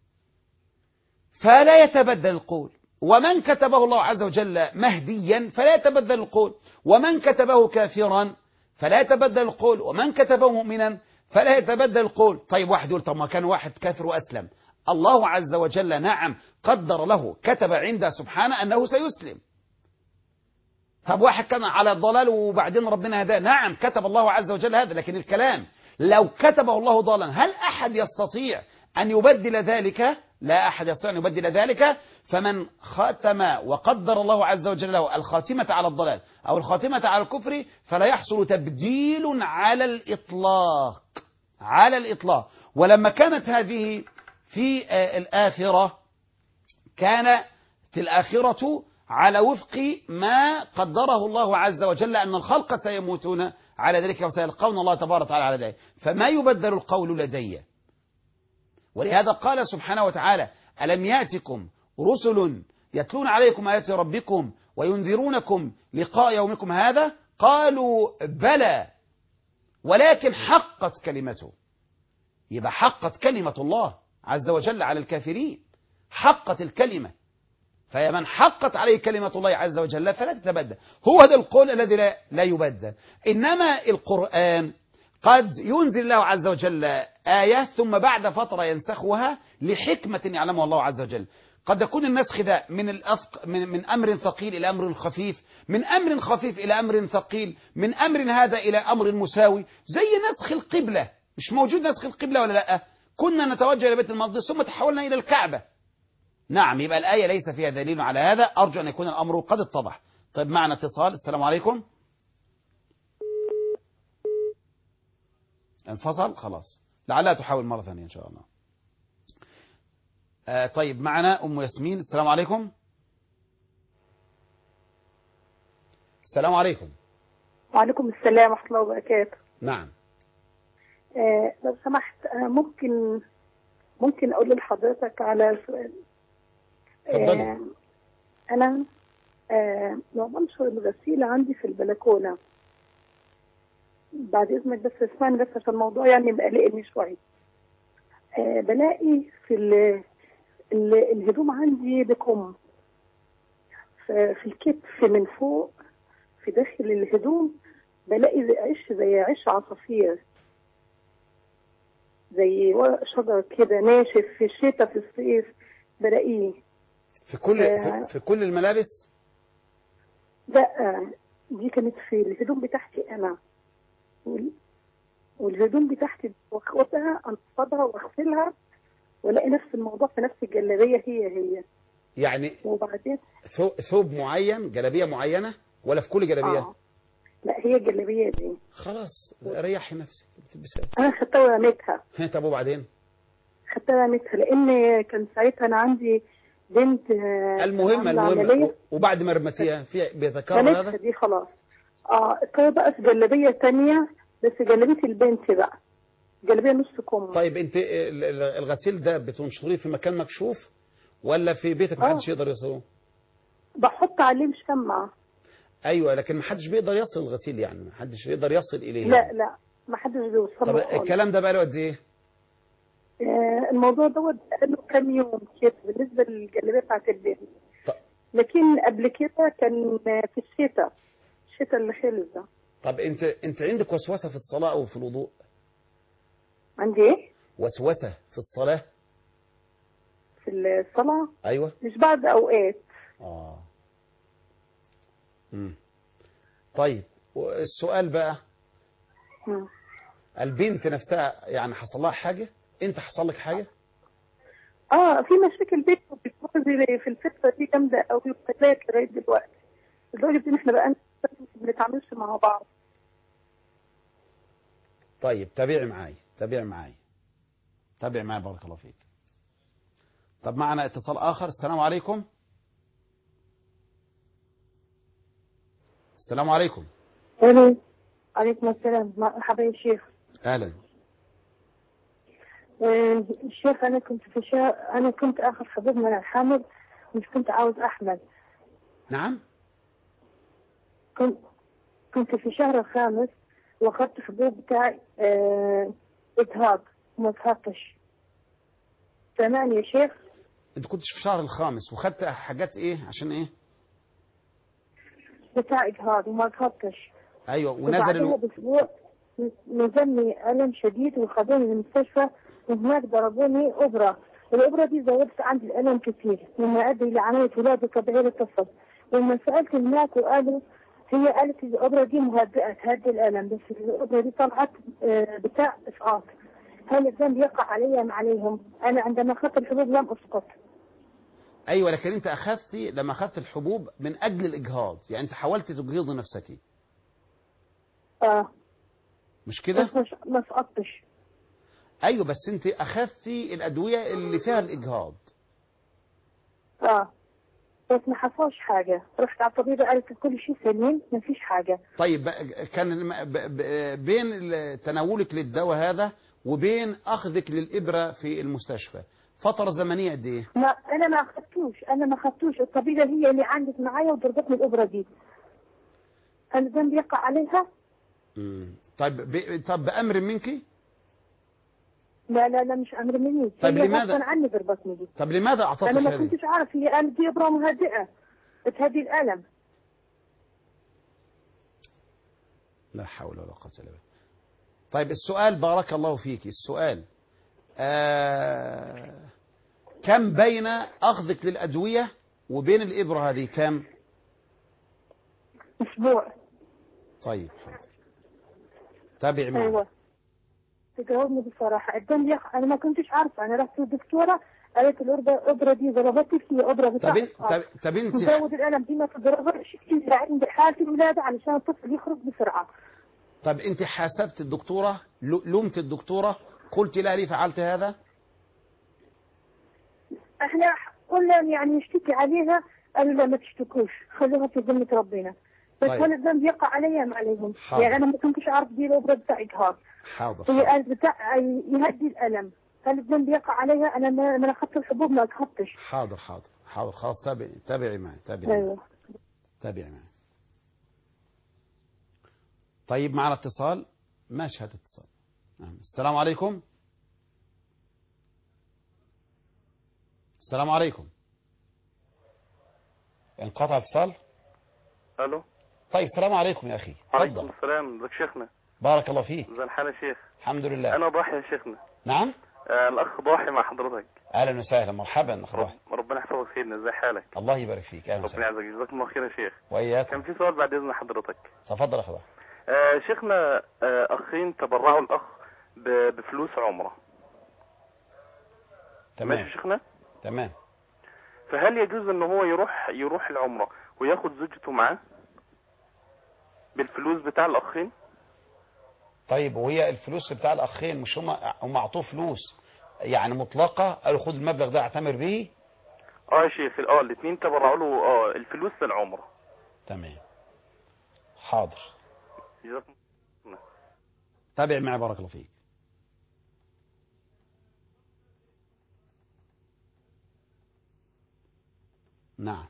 فلا يتبدل القول، ومن كتبه الله عز وجل مهديا فلا يتبدل القول، ومن كتبه كافرا فلا يتبدل القول، ومن كتبه مؤمنا فلا يتبدل القول. طيب واحد يقول طب ما كان واحد كافر وأسلم، الله عز وجل نعم قدر له، كتب عنده سبحانه أنه سيسلم. طب واحد كان على الضلال وبعدين ربنا هداه، نعم كتب الله عز وجل هذا، لكن الكلام لو كتبه الله ضالا هل أحد يستطيع أن يبدل ذلك؟ لا أحد يستطيع أن يبدل ذلك. فمن ختم وقدر الله عز وجل له الخاتمة على الضلال أو الخاتمة على الكفر فلا يحصل تبديل على الإطلاق، على الإطلاق. ولما كانت هذه في الآخرة كانت الآخرة على وفق ما قدره الله عز وجل أن الخلق سيموتون على ذلك وسيلقون الله تبارك وتعالى على ذلك، فما يبدل القول لدي. ولهذا قال سبحانه وتعالى ألم يأتكم رسل يتلون عليكم آيات ربكم وينذرونكم لقاء يومكم هذا قالوا بلى ولكن حقت كلمته. يبقى حقت كلمة الله عز وجل على الكافرين، حقت الكلمة. فيا من حقت عليه كلمة الله عز وجل فلا تتبدل. هو هذا القول الذي لا, لا يبدل. إنما القرآن قد ينزل الله عز وجل آية ثم بعد فترة ينسخها لحكمة يعلمها الله عز وجل. قد يكون النسخ ذا من, الأفق من, من أمر ثقيل إلى أمر خفيف، من أمر خفيف إلى أمر ثقيل، من أمر هذا إلى أمر مساوي، زي نسخ القبلة. مش موجود نسخ القبلة ولا لا؟ كنا نتوجه إلى بيت المقدس ثم تحولنا إلى الكعبة. نعم، يبقى الآية ليس فيها دليل على هذا. أرجو أن يكون الأمر قد اتضح. طيب معنا اتصال. السلام عليكم. انفصل خلاص، لعلها تحاول مرة ثانية إن شاء الله. آه طيب معنا أم ياسمين. السلام عليكم. السلام عليكم. وعليكم السلام ورحمة الله وبركاته. نعم. آه لو سمحت آه ممكن ممكن أقول لحضرتك على سؤال. تفضلي. آه أنا آه لو بنشر الغسيل عندي في البلكونة، بعد إذنك بس اسمعني بس عشان الموضوع يعني مقلقني شوية. آه بلاقي في ال ال الهدوم عندي بكم في الكتف من فوق، في داخل الهدوم بلاقي زي عش زي عش عصافير، زي ورق شجر كده ناشف في الشتاء في الصيف بلاقيه في كل آه في كل الملابس. لا دي كانت في الهدوم بتاعتي انا، والهدوم بتاعتي واخدها انفضها واغسلها والاقي نفس الموضوع في نفس الجلابيه هي هي. يعني وبعدين ثوب معين، جلابيه معينه، ولا في كل جلابيه؟ آه. لا هي الجلابيه دي. خلاص ريحي نفسك تلبسها. انا خدتها ورميتها. طب وبعدين؟ خدتها ورميتها لان كان ساعتها انا عندي بنت. المهم المهم وبعد ما رميتيها في بيتكرر هذا؟ دي خلاص. اه اتكرر بقى في جلابيه ثانيه، بس جلابيه البنت بقى جلابيه نص كم. طيب انت الغسيل ده بتنشريه في مكان مكشوف ولا في بيتك ما حدش يقدر يصله؟ بحط عليه مشمع. ايوه لكن ما حدش بيقدر يصل الغسيل، يعني ما حدش يقدر يصل اليه. لا يعني. لا ما حدش بيوصل. طب الكلام ده بقى له قد ايه؟ آه الموضوع دوت بقى له كام يوم كده بالنسبه للجلابيه بتاعت البنت. طب. لكن قبل كده كان في الشتاء الشتاء اللي خلص ده. طب انت انت عندك وسوسه في الصلاه او في الوضوء؟ عندي ايه؟ وسوسه في الصلاه؟ في الصلاه؟ ايوه. مش بعد اوقات. اه امم طيب السؤال بقى. مم. البنت نفسها يعني حصل لها حاجه؟ انت حصل لك حاجه؟ اه في مشاكل بيت وبتوزي في الفتره دي جامده قوي وبتلاقي لغايه دلوقتي، لدرجه ان احنا بقى ما بنتعاملش مع بعض. طيب تابعي معاي تابعي معاي تابعي معاي بارك الله فيك. طب معنا اتصال اخر. السلام عليكم. السلام عليكم. الو. عليكم السلام، مرحبا يا شيخ. اهلا. آه، الشيخ انا كنت في شهر انا كنت اخذ حبوب من الحمل، مش كنت عاوز احمل. نعم. كنت كنت في شهر الخامس واخذت حبوب بتاع آه، اجهاض وما تهطش. سامعني يا شيخ؟ انت كنتش في شهر الخامس وخدت حاجات ايه عشان ايه؟ بتاع اجهاض وما تهطش. ايوه ونزل وبعدها الو... باسبوع نزلني الم شديد وخذوني المستشفى، وهناك ضربوني ابره. الابره دي زودت عندي الالم كثير مما ادى الى عمليه ولاده طبيعيه للطفل. لما سالت هناك وقالوا هي قالت الابره دي مهدئه تهدي الالم، بس الابره دي طلعت آه، بتاع اسقاط. هل الذنب يقع علي ام عليهم؟ انا عندما اخذت الحبوب لم اسقط. ايوه لكن انت اخذتي لما اخذت الحبوب من اجل الاجهاض، يعني انت حاولت تجهضي نفسك. اه مش كده؟ بس مش ما سقطتش. ايوه بس انت اخذتي الادويه اللي فيها الاجهاض. اه بس ما حصلش حاجه، رحت على الطبيبه قالت كل شيء سليم ما فيش حاجه. طيب بقى كان الم- ب- ب- بين ال- تناولك للدواء هذا وبين اخذك للابره في المستشفى فتره زمنيه قد ايه؟ ما انا ما اخذتوش انا ما اخذتوش الطبيبه هي اللي عندت معايا وضربتني الابره دي. هل الذنب يقع عليها؟ مم. طيب ب... طب بامر منك؟ لا لا لا مش امر مني. طيب هي لماذا؟ غصبا عني ضربتني دي. طب لماذا اعطتك انا ما هذه؟ كنتش عارف هي قالت دي ابره مهدئه بتهدي الالم. لا حول ولا قوه الا بالله. طيب السؤال بارك الله فيك، السؤال آه... كم بين اخذك للادويه وبين الابره هذه كم؟ اسبوع. طيب حاضر. تابع معي. ايوه تجاوبني بصراحه. الذنب يقع، انا ما كنتش عارفه. انا رحت للدكتوره قالت الابره الابره دي ضربتني في ابره طب بتاع طب طب انت تزود الالم دي ما تضربش في عند حاله الولاده علشان الطفل يخرج بسرعه. طب انت حاسبت الدكتوره؟ ل- لومت الدكتوره؟ قلت لها ليه فعلت هذا؟ احنا قلنا يعني نشتكي عليها، قالوا لا ما تشتكوش خلوها في ذمة ربنا. بس طيب. هل الذنب يقع علي ام عليهم؟ حاضر. يعني انا ما كنتش عارف دي الابره بتاع اجهاض. حاضر هي حاضر قالت بتاع يهدي الالم. هل الذنب يقع عليها؟ انا ما انا اخذت الحبوب ما اخذتش. حاضر حاضر حاضر خلاص تابعي تابعي معي تابعي معي ايوه تابعي معي. طيب معنا اتصال، ماشي هات اتصال. نعم. السلام عليكم. السلام عليكم. انقطع اتصال. الو. طيب السلام عليكم يا اخي. عليكم تفضل. السلام. ازيك شيخنا؟ بارك الله فيك. ازي الحال يا شيخ؟ الحمد لله. انا ضاحي يا شيخنا. نعم. آه الاخ ضاحي مع حضرتك. اهلا وسهلا مرحبا اخ ضاحي. رب ربنا يحفظك سيدنا. ازي حالك؟ الله يبارك فيك. اهلا ربنا وسهلا. يعزك. جزاكم الله خير يا شيخ. واياكم. كان في سؤال بعد اذن حضرتك. تفضل يا اخ ضاحي. آه شيخنا، آه اخين تبرعوا الاخ ب- بفلوس عمره. تمام. ماشي شيخنا. تمام. فهل يجوز ان هو يروح يروح العمره وياخد زوجته معاه بالفلوس بتاع الاخين؟ طيب وهي الفلوس بتاع الاخين مش هم هم اعطوه فلوس يعني مطلقه، قالوا خد المبلغ ده اعتمر به؟ اه يا شيخ. اه الاثنين تبرعوا له اه الفلوس للعمره. تمام. حاضر. جزاكم الله. تابع معي بارك الله فيك. نعم.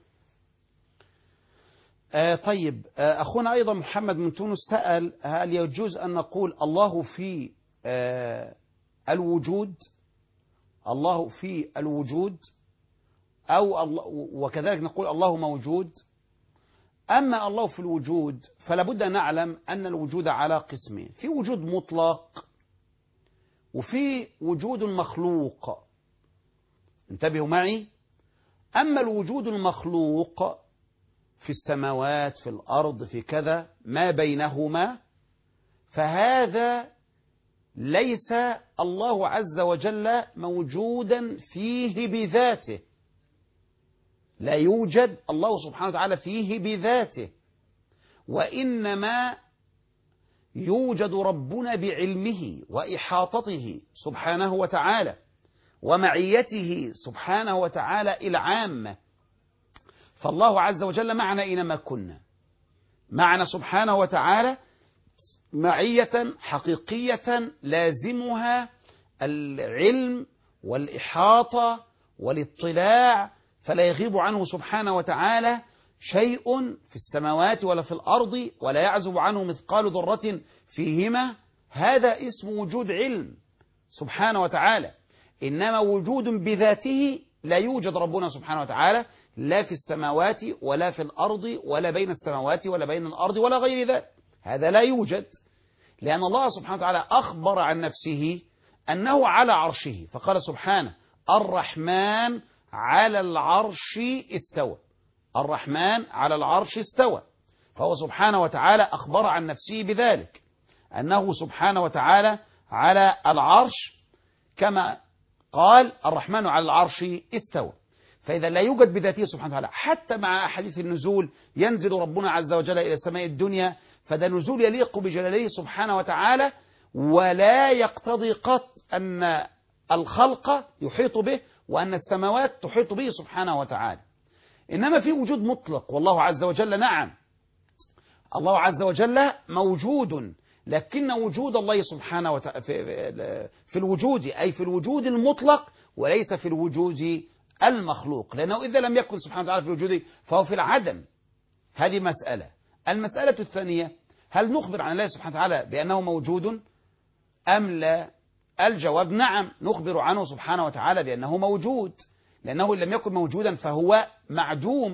آه طيب آه أخونا أيضا محمد من تونس سأل هل يجوز أن نقول الله في آه الوجود، الله في الوجود، أو الله وكذلك نقول الله موجود. أما الله في الوجود فلا بد أن نعلم أن الوجود على قسمين، في وجود مطلق وفي وجود مخلوق. انتبهوا معي. أما الوجود المخلوق في السماوات في الأرض في كذا ما بينهما، فهذا ليس الله عز وجل موجودا فيه بذاته، لا يوجد الله سبحانه وتعالى فيه بذاته، وإنما يوجد ربنا بعلمه وإحاطته سبحانه وتعالى ومعيته سبحانه وتعالى العامة. فالله عز وجل معنا أينما كنا، معنى سبحانه وتعالى معية حقيقية لازمها العلم والإحاطة والاطلاع، فلا يغيب عنه سبحانه وتعالى شيء في السماوات ولا في الأرض، ولا يعزب عنه مثقال ذرة فيهما. هذا اسم وجود علم سبحانه وتعالى. إنما وجود بذاته لا يوجد ربنا سبحانه وتعالى لا في السماوات ولا في الأرض ولا بين السماوات ولا بين الأرض ولا غير ذلك. هذا لا يوجد، لأن الله سبحانه وتعالى أخبر عن نفسه أنه على عرشه، فقال سبحانه: الرحمن على العرش استوى. الرحمن على العرش استوى، فهو سبحانه وتعالى أخبر عن نفسه بذلك، أنه سبحانه وتعالى على العرش، كما قال: الرحمن على العرش استوى. فإذا لا يوجد بذاته سبحانه وتعالى، حتى مع أحاديث النزول ينزل ربنا عز وجل إلى السماء الدنيا، فده نزول يليق بجلاله سبحانه وتعالى، ولا يقتضي قط أن الخلق يحيط به وأن السماوات تحيط به سبحانه وتعالى. إنما في وجود مطلق، والله عز وجل نعم، الله عز وجل موجود، لكن وجود الله سبحانه وتعالى في, في الوجود، أي في الوجود المطلق، وليس في الوجود المخلوق، لأنه إذا لم يكن سبحانه وتعالى في الوجود فهو في العدم. هذه مسألة. المسألة الثانية: هل نخبر عن الله سبحانه وتعالى بأنه موجود أم لا؟ الجواب: نعم، نخبر عنه سبحانه وتعالى بأنه موجود، لأنه إن لم يكن موجودا فهو معدوم،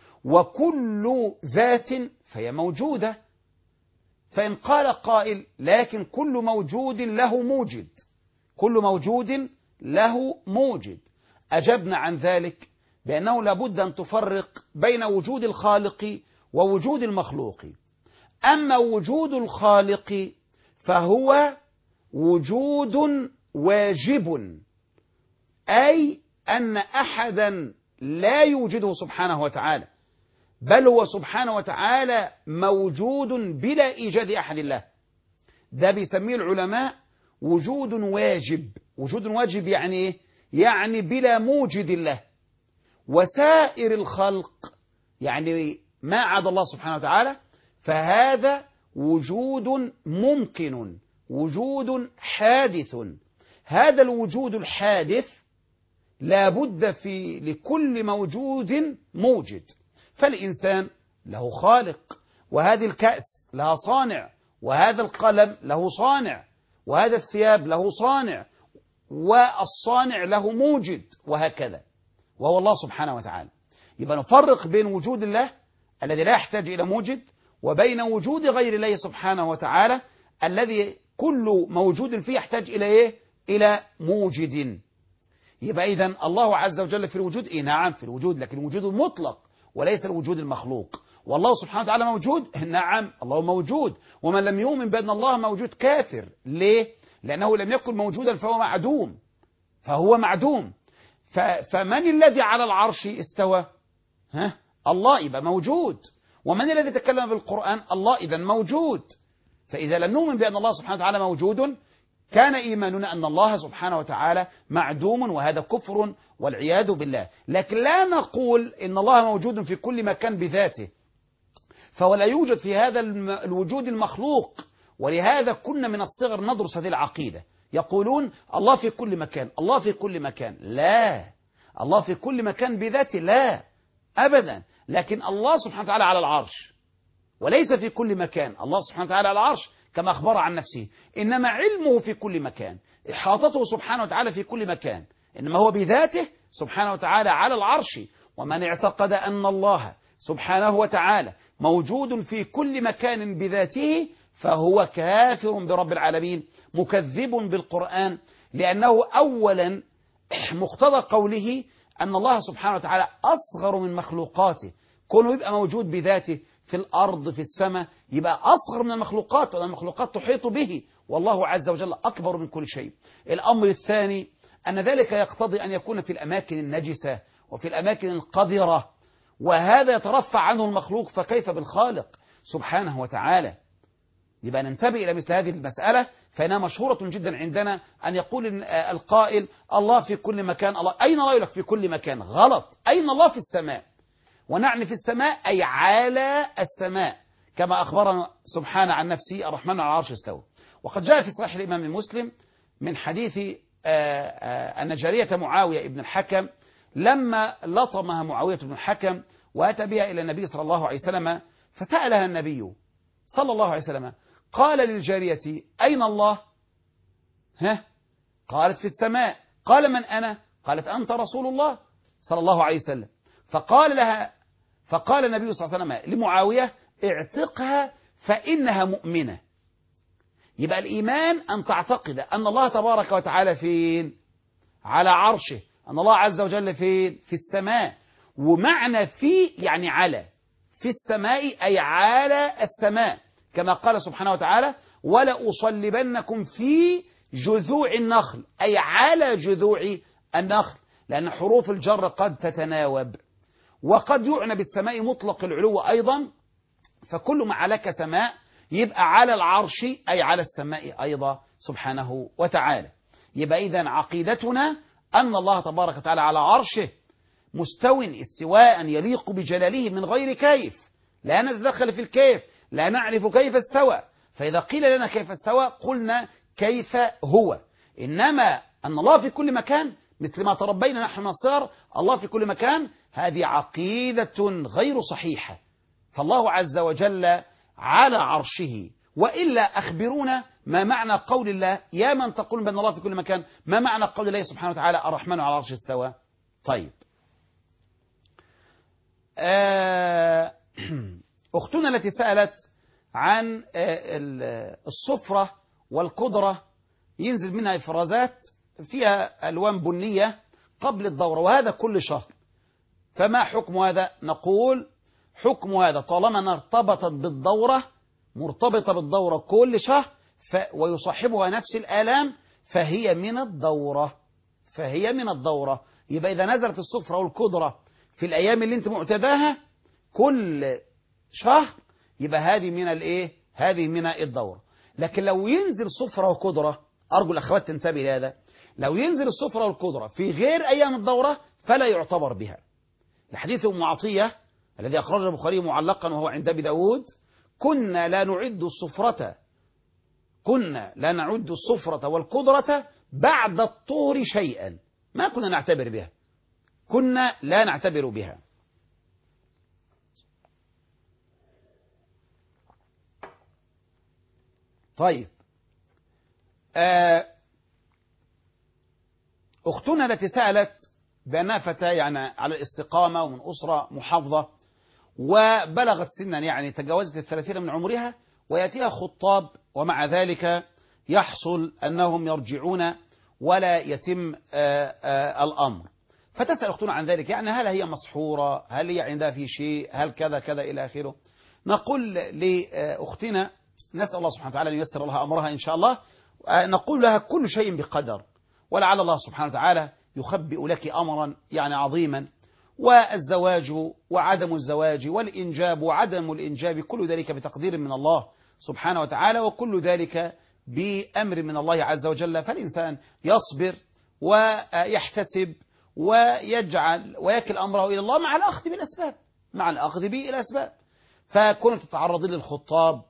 وكل ذات فهي موجودة. فإن قال قائل: لكن كل موجود له موجد، كل موجود له موجد، أجبنا عن ذلك بأنه لابد أن تفرق بين وجود الخالق ووجود المخلوق. أما وجود الخالق فهو وجود واجب، أي أن أحدا لا يوجده سبحانه وتعالى، بل هو سبحانه وتعالى موجود بلا إيجاد أحد له. ده بيسميه العلماء وجود واجب. وجود واجب يعني إيه؟ يعني بلا موجد له. وسائر الخلق يعني ما عدا الله سبحانه وتعالى فهذا وجود ممكن، وجود حادث. هذا الوجود الحادث لا بد في لكل موجود موجد. فالإنسان له خالق، وهذه الكأس لها صانع، وهذا القلم له صانع، وهذا الثياب له صانع، والصانع له موجد، وهكذا، وهو الله سبحانه وتعالى. يبقى نفرق بين وجود الله الذي لا يحتاج إلى موجد، وبين وجود غير الله سبحانه وتعالى الذي كل موجود فيه يحتاج إلى إيه؟ إلى موجد. يبقى إذن الله عز وجل في الوجود، إيه نعم في الوجود، لكن الوجود المطلق وليس الوجود المخلوق. والله سبحانه وتعالى موجود، نعم الله موجود، ومن لم يؤمن بأن الله موجود كافر. ليه؟ لأنه لم يكن موجودا فهو معدوم، فهو معدوم. فمن الذي على العرش استوى؟ ها؟ الله، يبقى موجود. ومن الذي تكلم بالقرآن؟ الله، إذا موجود. فإذا لم نؤمن بأن الله سبحانه وتعالى موجود كان إيماننا أن الله سبحانه وتعالى معدوم، وهذا كفر والعياذ بالله. لكن لا نقول إن الله موجود في كل مكان بذاته، فولا يوجد في هذا الوجود المخلوق. ولهذا كنا من الصغر ندرس هذه العقيدة، يقولون الله في كل مكان، الله في كل مكان. لا، الله في كل مكان بذاته لا أبدا، لكن الله سبحانه وتعالى على العرش، وليس في كل مكان. الله سبحانه وتعالى على العرش كما أخبر عن نفسه، إنما علمه في كل مكان، إحاطته سبحانه وتعالى في كل مكان، إنما هو بذاته سبحانه وتعالى على العرش. ومن اعتقد أن الله سبحانه وتعالى موجود في كل مكان بذاته فهو كافر برب العالمين، مكذب بالقرآن، لأنه أولا مقتضى قوله أن الله سبحانه وتعالى أصغر من مخلوقاته، كونه يبقى موجود بذاته في الأرض في السماء يبقى أصغر من المخلوقات، وأن المخلوقات تحيط به، والله عز وجل أكبر من كل شيء. الأمر الثاني أن ذلك يقتضي أن يكون في الأماكن النجسة وفي الأماكن القذرة، وهذا يترفع عنه المخلوق، فكيف بالخالق سبحانه وتعالى؟ يبقى ننتبه إلى مثل هذه المسألة، فإنها مشهورة جدا عندنا أن يقول القائل الله في كل مكان. الله أين الله؟ يقول لك في كل مكان. غلط. أين الله؟ في السماء. ونعني في السماء أي على السماء، كما أخبرنا سبحانه عن نفسه الرحمن على العرش استوى. وقد جاء في صحيح الإمام مسلم من حديث أن جارية معاوية ابن الحكم لما لطمها معاوية بن الحكم وأتى بها إلى النبي صلى الله عليه وسلم فسألها النبي صلى الله عليه وسلم قال للجارية أين الله؟ ها؟ قالت في السماء. قال من أنا؟ قالت أنت رسول الله صلى الله عليه وسلم. فقال لها فقال النبي صلى الله عليه وسلم لمعاوية اعتقها فإنها مؤمنة. يبقى الإيمان أن تعتقد أن الله تبارك وتعالى فين؟ على عرشه. أن الله عز وجل فين؟ في السماء. ومعنى في يعني على، في السماء أي على السماء، كما قال سبحانه وتعالى ولأصلبنكم في جذوع النخل، أي على جذوع النخل، لأن حروف الجر قد تتناوب، وقد يعنى بالسماء مطلق العلو أيضا، فكل ما عليك سماء يبقى على العرش أي على السماء أيضا سبحانه وتعالى. يبقى إذن عقيدتنا أن الله تبارك وتعالى على عرشه مستو استواء يليق بجلاله من غير كيف، لا نتدخل في الكيف، لا نعرف كيف استوى، فإذا قيل لنا كيف استوى قلنا كيف هو. إنما أن الله في كل مكان مثل ما تربينا نحن نصار الله في كل مكان، هذه عقيدة غير صحيحة. فالله عز وجل على عرشه. وإلا أخبرونا ما معنى قول الله يا من تقول بأن الله في كل مكان، ما معنى قول الله سبحانه وتعالى الرحمن على العرش استوى؟ طيب، أختنا التي سألت عن الصفرة والقدرة ينزل منها إفرازات فيها ألوان بنية قبل الدورة، وهذا كل شهر، فما حكم هذا؟ نقول حكم هذا طالما أنها ارتبطت بالدورة، مرتبطة بالدورة كل شهر ف... ويصاحبها نفس الآلام فهي من الدورة، فهي من الدورة. يبقى إذا نزلت الصفرة والقدرة في الأيام اللي أنت معتداها كل شهر يبقى هذه من الإيه؟ هذه من الدورة. لكن لو ينزل صفرة وقدرة، أرجو الأخوات تنتبه لهذا، لو ينزل الصفرة والقدرة في غير أيام الدورة فلا يعتبر بها. الحديث أم عطية الذي أخرجه البخاري معلقا وهو عند أبي داود كنا لا نعد الصفرة كنا لا نعد الصفرة والقدرة بعد الطهر شيئا، ما كنا نعتبر بها، كنا لا نعتبر بها. طيب، أختنا التي سألت بأنها فتاة يعني على الاستقامة ومن أسرة محافظة وبلغت سنا يعني تجاوزت الثلاثين من عمرها ويأتيها خطاب، ومع ذلك يحصل أنهم يرجعون ولا يتم آآ آآ الأمر، فتسأل أختنا عن ذلك، يعني هل هي مسحورة، هل هي عندها في شيء، هل كذا كذا إلى آخره. نقول لأختنا نسأل الله سبحانه وتعالى أن ييسر لها أمرها إن شاء الله، نقول لها كل شيء بقدر، ولعل الله سبحانه وتعالى يخبئ لك أمرا يعني عظيما، والزواج وعدم الزواج والإنجاب وعدم الإنجاب كل ذلك بتقدير من الله سبحانه وتعالى، وكل ذلك بأمر من الله عز وجل. فالإنسان يصبر ويحتسب ويجعل ويكل أمره إلى الله مع الأخذ بالأسباب، مع الأخذ بالأسباب. فكنت تتعرضي للخطاب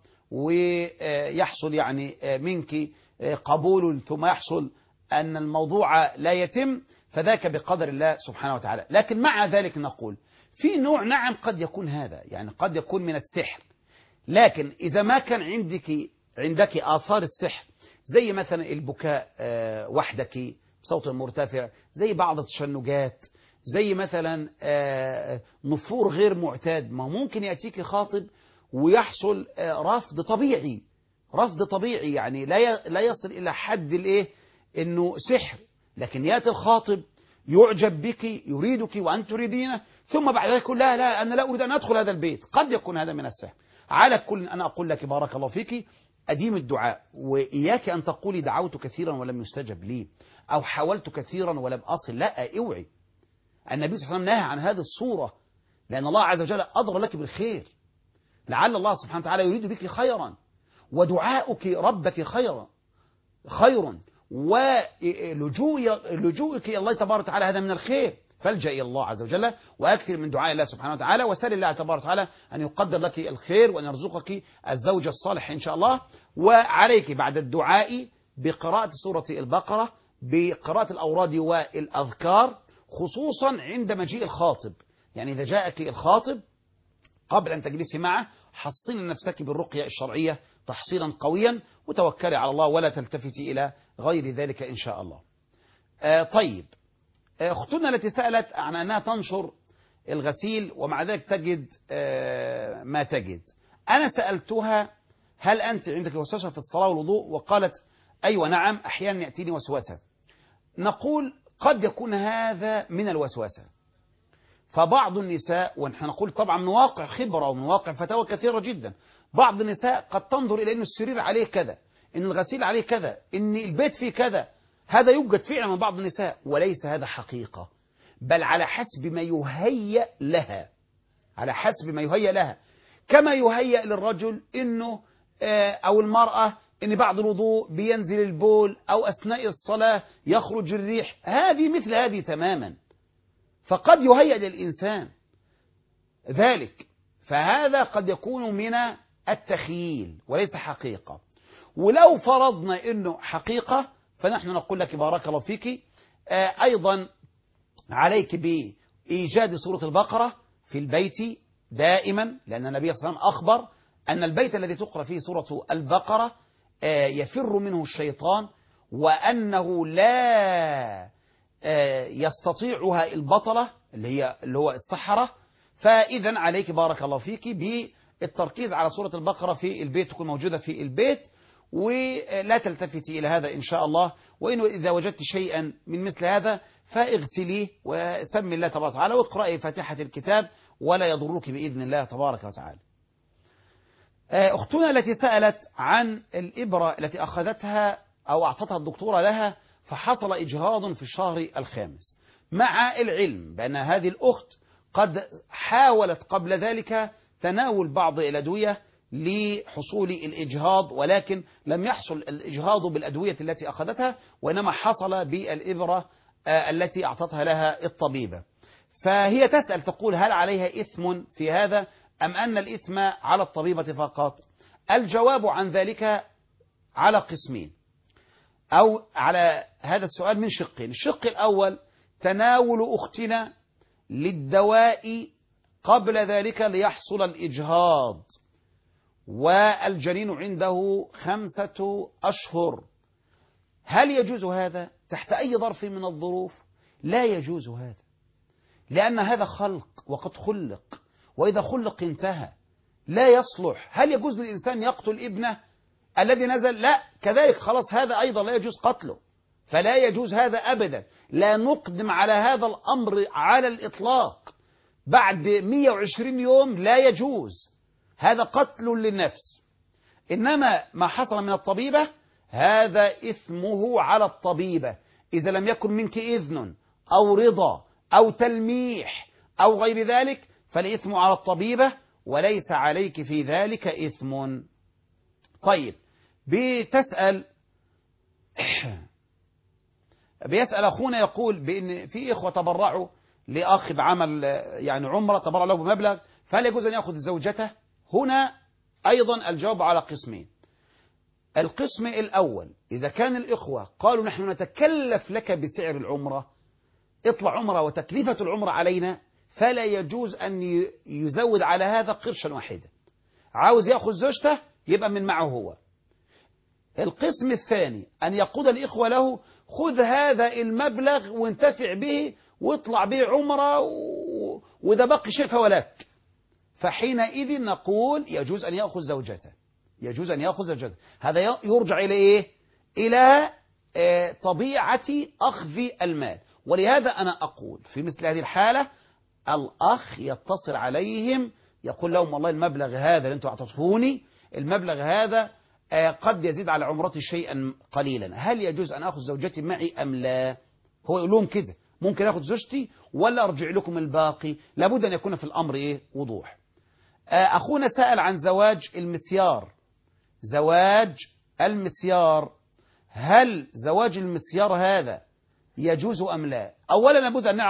ويحصل يعني منك قبول ثم يحصل أن الموضوع لا يتم، فذاك بقدر الله سبحانه وتعالى. لكن مع ذلك نقول في نوع نعم قد يكون هذا يعني قد يكون من السحر، لكن إذا ما كان عندك عندك آثار السحر زي مثلا البكاء وحدك بصوت مرتفع، زي بعض التشنجات، زي مثلا نفور غير معتاد، ما ممكن يأتيك خاطب ويحصل رفض طبيعي، رفض طبيعي يعني لا لا يصل إلى حد الإيه إنه سحر، لكن يأتي الخاطب يعجب بك يريدك وأنت تريدينه، ثم بعد ذلك يقول لا لا أنا لا أريد أن أدخل هذا البيت. قد يكون هذا من السحر. على كل أنا أقول لك بارك الله فيك أديم الدعاء، وإياك أن تقولي دعوت كثيرا ولم يستجب لي أو حاولت كثيرا ولم أصل، لا اوعي. النبي صلى الله عليه وسلم نهى عن هذه الصورة، لأن الله عز وجل أضر لك بالخير، لعل الله سبحانه وتعالى يريد بك خيرا، ودعاؤك ربك خيرا خير ولجوءك إلى الله تبارك وتعالى هذا من الخير. فالجأ إلى الله عز وجل وأكثر من دعاء الله سبحانه وتعالى، وسأل الله تبارك وتعالى أن يقدر لك الخير وأن يرزقك الزوج الصالح إن شاء الله. وعليك بعد الدعاء بقراءة سورة البقرة، بقراءة الأوراد والأذكار، خصوصا عند مجيء الخاطب. يعني إذا جاءك الخاطب قبل أن تجلسي معه حصين نفسك بالرقية الشرعية تحصيلا قويا، وتوكلي على الله ولا تلتفتي إلى غير ذلك إن شاء الله. آه طيب، آه أختنا التي سألت عن أنها تنشر الغسيل ومع ذلك تجد آه ما تجد، أنا سألتها هل أنت عندك وسوسة في الصلاة والوضوء؟ وقالت أيوة نعم أحيانا يأتيني وسوسة. نقول قد يكون هذا من الوسوسة، فبعض النساء، ونحن نقول طبعا من واقع خبرة ومن واقع فتاوى كثيرة جدا، بعض النساء قد تنظر إلى أن السرير عليه كذا، أن الغسيل عليه كذا، أن البيت فيه كذا. هذا يوجد فعلا من بعض النساء، وليس هذا حقيقة، بل على حسب ما يهيأ لها، على حسب ما يهيأ لها، كما يهيأ للرجل أنه أو المرأة أن بعد الوضوء بينزل البول أو أثناء الصلاة يخرج الريح، هذه مثل هذه تماما، فقد يهيأ للإنسان ذلك، فهذا قد يكون من التخييل وليس حقيقة. ولو فرضنا أنه حقيقة فنحن نقول لك بارك الله فيك، أيضا عليك بإيجاد سورة البقرة في البيت دائما، لأن النبي صلى الله عليه وسلم أخبر أن البيت الذي تقرأ فيه سورة البقرة يفر منه الشيطان، وأنه لا يستطيعها البطلة اللي هي اللي هو السحرة. فإذا عليك بارك الله فيك بالتركيز على سورة البقرة في البيت، تكون موجودة في البيت ولا تلتفتي إلى هذا إن شاء الله. وإن إذا وجدت شيئا من مثل هذا فاغسليه وسمي الله تبارك وتعالى واقرأي فاتحة الكتاب ولا يضرك بإذن الله تبارك وتعالى. أختنا التي سألت عن الإبرة التي أخذتها أو أعطتها الدكتورة لها فحصل إجهاض في الشهر الخامس، مع العلم بأن هذه الأخت قد حاولت قبل ذلك تناول بعض الأدوية لحصول الإجهاض، ولكن لم يحصل الإجهاض بالأدوية التي أخذتها، وإنما حصل بالإبرة التي أعطتها لها الطبيبة. فهي تسأل تقول هل عليها إثم في هذا أم أن الإثم على الطبيبة فقط؟ الجواب عن ذلك على قسمين، أو على هذا السؤال من شقين. الشق الأول تناول أختنا للدواء قبل ذلك ليحصل الإجهاض والجنين عنده خمسة أشهر، هل يجوز هذا تحت أي ظرف من الظروف؟ لا يجوز هذا، لأن هذا خلق وقد خلق، وإذا خلق انتهى، لا يصلح. هل يجوز للإنسان يقتل ابنه الذي نزل؟ لا، كذلك خلاص هذا أيضا لا يجوز قتله، فلا يجوز هذا أبدا. لا نقدم على هذا الأمر على الإطلاق، بعد مئة وعشرين يوم لا يجوز، هذا قتل للنفس. إنما ما حصل من الطبيبة هذا إثمه على الطبيبة، إذا لم يكن منك إذن أو رضا أو تلميح أو غير ذلك فالإثم على الطبيبة وليس عليك في ذلك إثم. طيب، بتسأل بيسأل أخونا يقول بأن في إخوة تبرعوا لأخ بعمل يعني عمرة، تبرع له بمبلغ، فهل يجوز أن يأخذ زوجته؟ هنا أيضا الجواب على قسمين. القسم الأول، إذا كان الإخوة قالوا نحن نتكلف لك بسعر العمرة، اطلع عمرة وتكلفة العمرة علينا، فلا يجوز أن يزود على هذا قرشا واحدا. عاوز يأخذ زوجته يبقى من معه هو. القسم الثاني أن يقود الإخوة له خذ هذا المبلغ وانتفع به واطلع به عمرة وإذا بقي شيء فولك، فحينئذ نقول يجوز أن يأخذ زوجته، يجوز أن يأخذ زوجته. هذا يرجع إلى إيه؟ إلى آه طبيعة أخذ المال. ولهذا أنا أقول في مثل هذه الحالة الأخ يتصل عليهم يقول لهم والله المبلغ هذا اللي أنتم أعطتوني، المبلغ هذا آه قد يزيد على عمرتي شيئا قليلا، هل يجوز أن أخذ زوجتي معي أم لا؟ هو يقول لهم كده، ممكن أخذ زوجتي ولا أرجع لكم الباقي؟ لابد أن يكون في الأمر إيه؟ وضوح. آه أخونا سأل عن زواج المسيار. زواج المسيار، هل زواج المسيار هذا يجوز أم لا؟ أولا لابد أن نعرف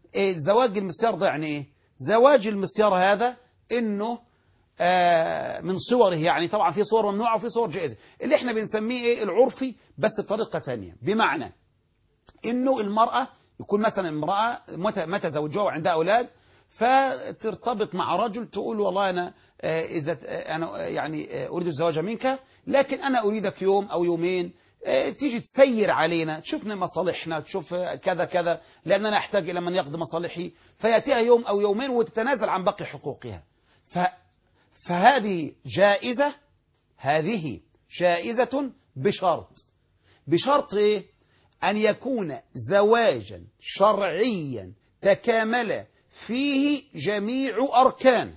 إيه زواج المسيار ده يعني إيه؟ زواج المسيار هذا إنه آه من صوره، يعني طبعا في صور ممنوعة وفي صور جائزة، اللي احنا بنسميه إيه العرفي، بس بطريقة تانية، بمعنى إنه المرأة يكون مثلا امرأة متى متى زوجها وعندها أولاد، فترتبط مع رجل تقول والله أنا آه إذا آه أنا يعني آه أريد الزواج منك، لكن أنا أريدك يوم أو يومين تيجي تسير علينا، تشوفنا مصالحنا، تشوف كذا كذا، لأن أنا أحتاج إلى من يقضي مصالحي، فيأتيها يوم أو يومين وتتنازل عن باقي حقوقها. ف... فهذه جائزة، هذه جائزة بشرط، بشرط إيه؟ أن يكون زواجا شرعيا تكامل فيه جميع أركان،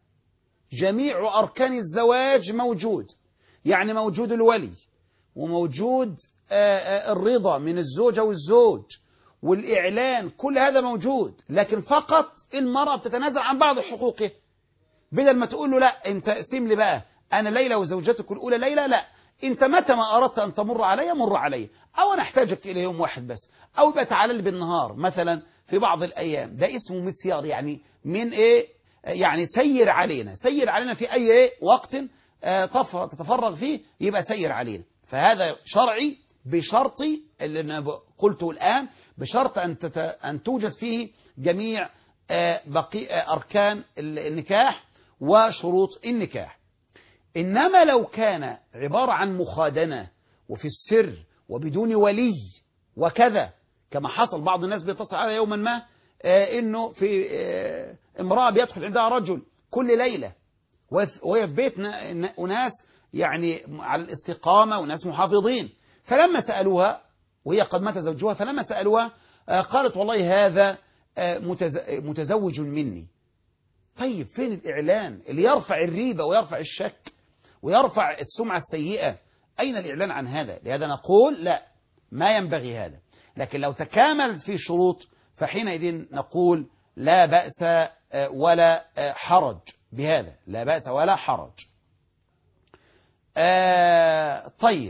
جميع أركان الزواج موجود، يعني موجود الولي، وموجود الرضا من الزوجة والزوج، والإعلان، كل هذا موجود، لكن فقط المرأة بتتنازل عن بعض حقوقه، بدل ما تقول له لا انت اقسم لي بقى أنا ليلى وزوجتك الأولى ليلى، لا انت متى ما أردت أن تمر علي مر علي، أو أنا احتاجك إلى يوم واحد بس، أو يبقى تعالى لي بالنهار مثلا في بعض الأيام، ده اسمه مسيار، يعني من إيه، يعني سير علينا، سير علينا في أي إيه وقت تتفرغ فيه يبقى سير علينا. فهذا شرعي بشرط اللي أنا قلته الآن، بشرط أن تت... أن توجد فيه جميع بقي أركان النكاح وشروط النكاح. إنما لو كان عبارة عن مخادنة وفي السر وبدون ولي وكذا، كما حصل بعض الناس بيتصل على يوما ما إنه في امرأة بيدخل عندها رجل كل ليلة، وهي في بيت أناس يعني على الاستقامة وناس محافظين، فلما سألوها وهي قد مات زوجها، فلما سألوها قالت والله هذا متزوج مني. طيب فين الإعلان اللي يرفع الريبة ويرفع الشك ويرفع السمعة السيئة؟ أين الإعلان عن هذا؟ لهذا نقول لا، ما ينبغي هذا. لكن لو تكامل في شروط فحينئذ نقول لا بأس ولا حرج بهذا، لا بأس ولا حرج. آه طيب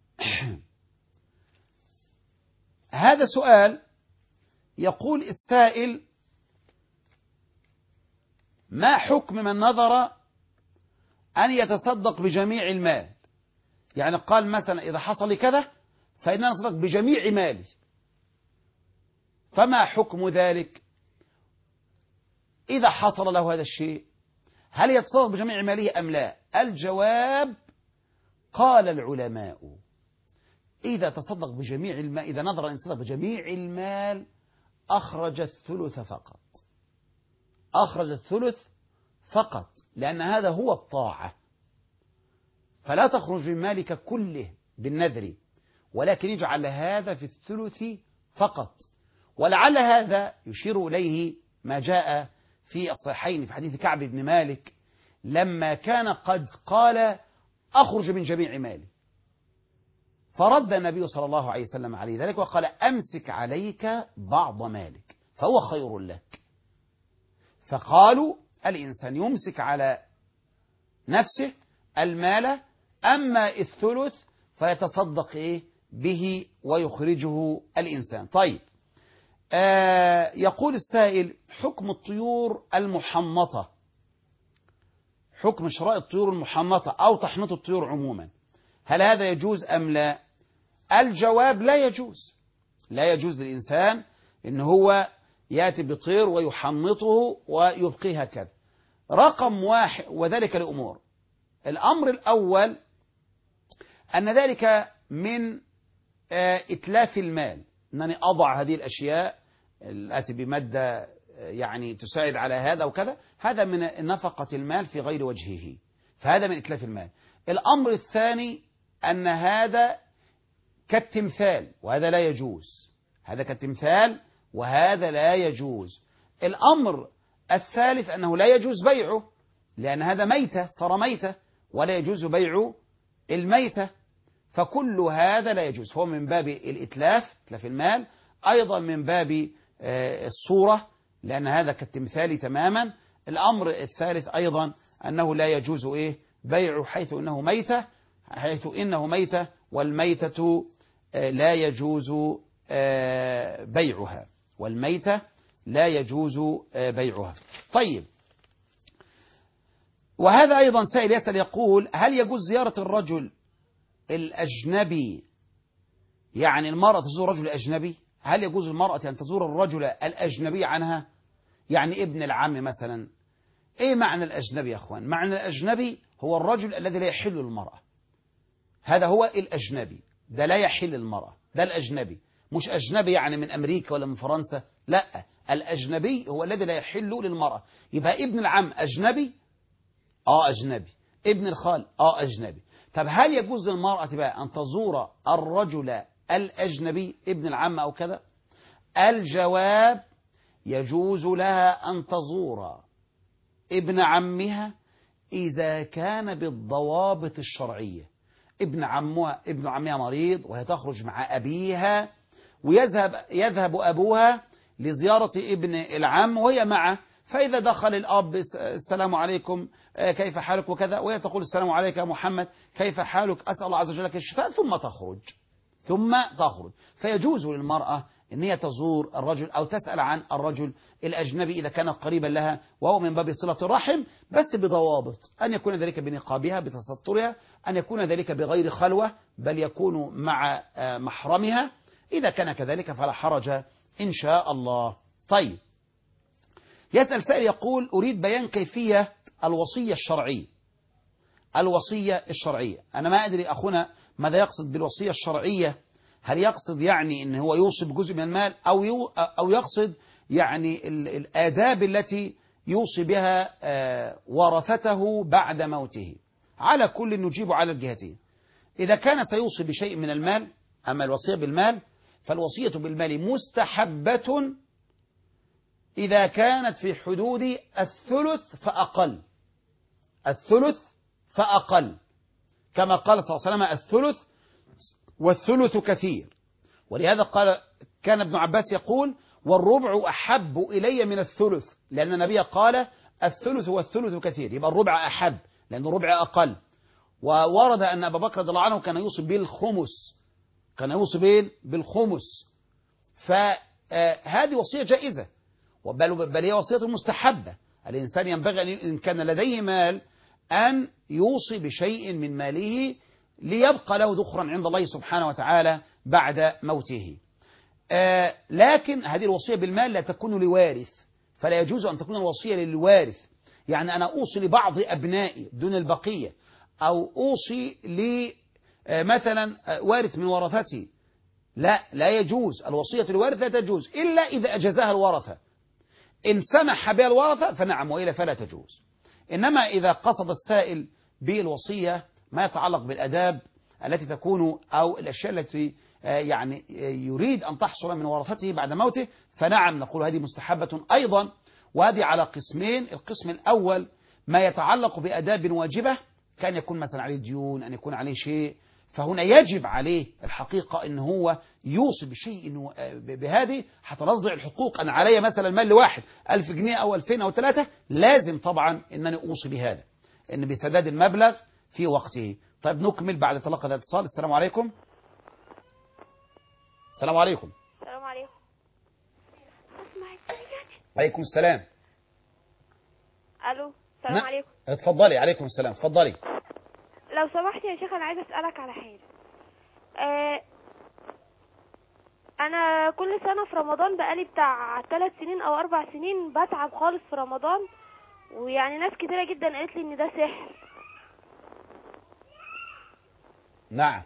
هذا سؤال، يقول السائل: ما حكم من نظر أن يتصدق بجميع المال؟ يعني قال مثلا إذا حصل لي كذا فإننا نتصدق بجميع مالي، فما حكم ذلك إذا حصل له هذا الشيء؟ هل يتصدق بجميع ماله أم لا؟ الجواب: قال العلماء إذا تصدق بجميع المال، إذا نظر أن يتصدق بجميع المال أخرج الثلث فقط، أخرج الثلث فقط، لأن هذا هو الطاعة، فلا تخرج من مالك كله بالنذر، ولكن يجعل هذا في الثلث فقط. ولعل هذا يشير إليه ما جاء في الصحيحين في حديث كعب بن مالك لما كان قد قال أخرج من جميع مالي، فرد النبي صلى الله عليه وسلم عليه ذلك وقال: أمسك عليك بعض مالك فهو خير لك. فقالوا الإنسان يمسك على نفسه المال، أما الثلث فيتصدق إيه به ويخرجه الإنسان. طيب آه يقول السائل: حكم الطيور المحنطة، حكم شراء الطيور المحنطة أو تحنيط الطيور عموما، هل هذا يجوز أم لا؟ الجواب: لا يجوز، لا يجوز للإنسان إن هو يأتي بطير ويحنطه ويبقيه هكذا. رقم واحد، وذلك لأمور: الأمر الأول أن ذلك من إتلاف المال، أنني أضع هذه الأشياء التي بمادة يعني تساعد على هذا وكذا، هذا من نفقة المال في غير وجهه، فهذا من إتلاف المال. الأمر الثاني أن هذا كالتمثال، وهذا لا يجوز، هذا كالتمثال وهذا لا يجوز. الأمر الثالث أنه لا يجوز بيعه، لأن هذا ميتة، صار ميتة، ولا يجوز بيع الميتة، فكل هذا لا يجوز، فهو من باب الإتلاف، إتلاف المال، أيضا من باب الصورة، لأن هذا كالتمثال تماما. الأمر الثالث أيضا أنه لا يجوز إيه بيعه، حيث إنه ميتة، حيث إنه ميتة، والميتة لا يجوز بيعها، والميتة لا يجوز بيعها. طيب، وهذا أيضا سائل يسأل يقول: هل يجوز زيارة الرجل الأجنبي، يعني المرأة تزور رجل أجنبي؟ هل يجوز المرأة أن تزور الرجل الأجنبي عنها؟ يعني ابن العم مثلا. إيه معنى الأجنبي يا أخوان؟ معنى الأجنبي هو الرجل الذي لا يحل للمرأة، هذا هو الأجنبي، ده لا يحل للمرأة، ده الأجنبي. مش أجنبي يعني من أمريكا ولا من فرنسا، لا، الأجنبي هو الذي لا يحل للمرأة. يبقى ابن العم أجنبي؟ آه أجنبي. ابن الخال؟ آه أجنبي. طب هل يجوز للمرأة بقى أن تزور الرجل الأجنبي ابن العم أو كذا؟ الجواب: يجوز لها أن تزور ابن عمها إذا كان بالضوابط الشرعية. ابن عمها ابن عمها مريض وهي تخرج مع أبيها، ويذهب يذهب أبوها لزيارة ابن العم وهي معه، فإذا دخل الأب: السلام عليكم، كيف حالك وكذا، وهي تقول: السلام عليك يا محمد، كيف حالك، أسأل الله عز وجل لك الشفاء، ثم تخرج ثم تخرج فيجوز للمرأة أن هي تزور الرجل أو تسأل عن الرجل الأجنبي إذا كان قريبا لها وهو من باب صلة الرحم، بس بضوابط: أن يكون ذلك بنقابها بتسترها، أن يكون ذلك بغير خلوة بل يكون مع محرمها. إذا كان كذلك فلا حرج إن شاء الله. طيب، يسأل سائل يقول: أريد بيان كيفية الوصية الشرعية. الوصية الشرعية، أنا ما أدري أخونا ماذا يقصد بالوصية الشرعية. هل يقصد يعني أنه هو يوصي بجزء من المال، أو يو أو يقصد يعني الآداب التي يوصي بها ورثته بعد موته؟ على كل نجيب على الجهتين. إذا كان سيوصي بشيء من المال، أما الوصية بالمال فالوصية بالمال مستحبة إذا كانت في حدود الثلث فأقل. الثلث فأقل، كما قال صلى الله عليه وسلم: الثلث والثلث كثير. ولهذا قال كان ابن عباس يقول: والربع أحب إلي من الثلث، لأن النبي قال: الثلث والثلث كثير، يبقى الربع أحب لأن الربع أقل. وورد أن أبا بكر رضي الله عنه كان يوصي بالخمس، كان يوصي بالخمس. فهذه وصية جائزة، بل هي وصية مستحبة. الإنسان ينبغي إن كان لديه مال أن يوصي بشيء من ماله ليبقى له ذخرا عند الله سبحانه وتعالى بعد موته. آه لكن هذه الوصية بالمال لا تكون لوارث، فلا يجوز أن تكون الوصية للوارث. يعني أنا أوصي لبعض أبنائي دون البقية، أو أوصي لمثلا وارث من ورثتي، لا لا يجوز. الوصية للوارث لا تجوز إلا إذا أجازها الورثة. إن سمح بها الورثة فنعم، وإلا فلا تجوز. إنما إذا قصد السائل بالوصية ما يتعلق بالأداب التي تكون أو الأشياء التي يعني يريد أن تحصل من ورثته بعد موته، فنعم نقول هذه مستحبة أيضا. وهذه على قسمين: القسم الأول ما يتعلق بأداب واجبة، كان يكون مثلا عليه ديون، أن يكون عليه شيء، فهنا يجب عليه الحقيقة أن هو يوصي بشيء بهذه حتى نضع الحقوق. أنا علي مثلا مال لواحد ألف جنيه أو ألفين أو ثلاثة، لازم طبعا أنني أوصي بهذا، أن بسداد المبلغ في وقته. طيب نكمل بعد تلقى هذا الاتصال. السلام عليكم. السلام عليكم. السلام عليكم. عليكم السلام. الو السلام ن... عليكم. اتفضلي. عليكم السلام، اتفضلي. لو سمحت يا شيخ، انا عايزه اسالك على حاجه. آه انا كل سنه في رمضان بقالي بتاع ثلاث سنين او اربع سنين بتعب خالص في رمضان، ويعني ناس كتيره جدا قالت لي ان ده سحر. نعم.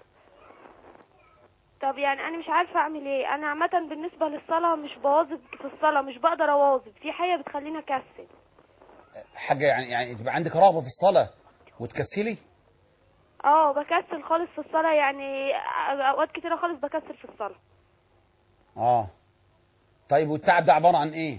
طب يعني انا مش عارفه اعمل ايه. انا عامه بالنسبه للصلاه مش بواظب في الصلاه، مش بقدر اواظب في حاجه بتخليني اكسل. حاجه يعني يعني تبقى عندك رغبه في الصلاه وتكسلي؟ اه بكسل خالص في الصلاه، يعني اوقات كتيره خالص بكسل في الصلاه. اه طيب، والتعب ده عباره عن ايه؟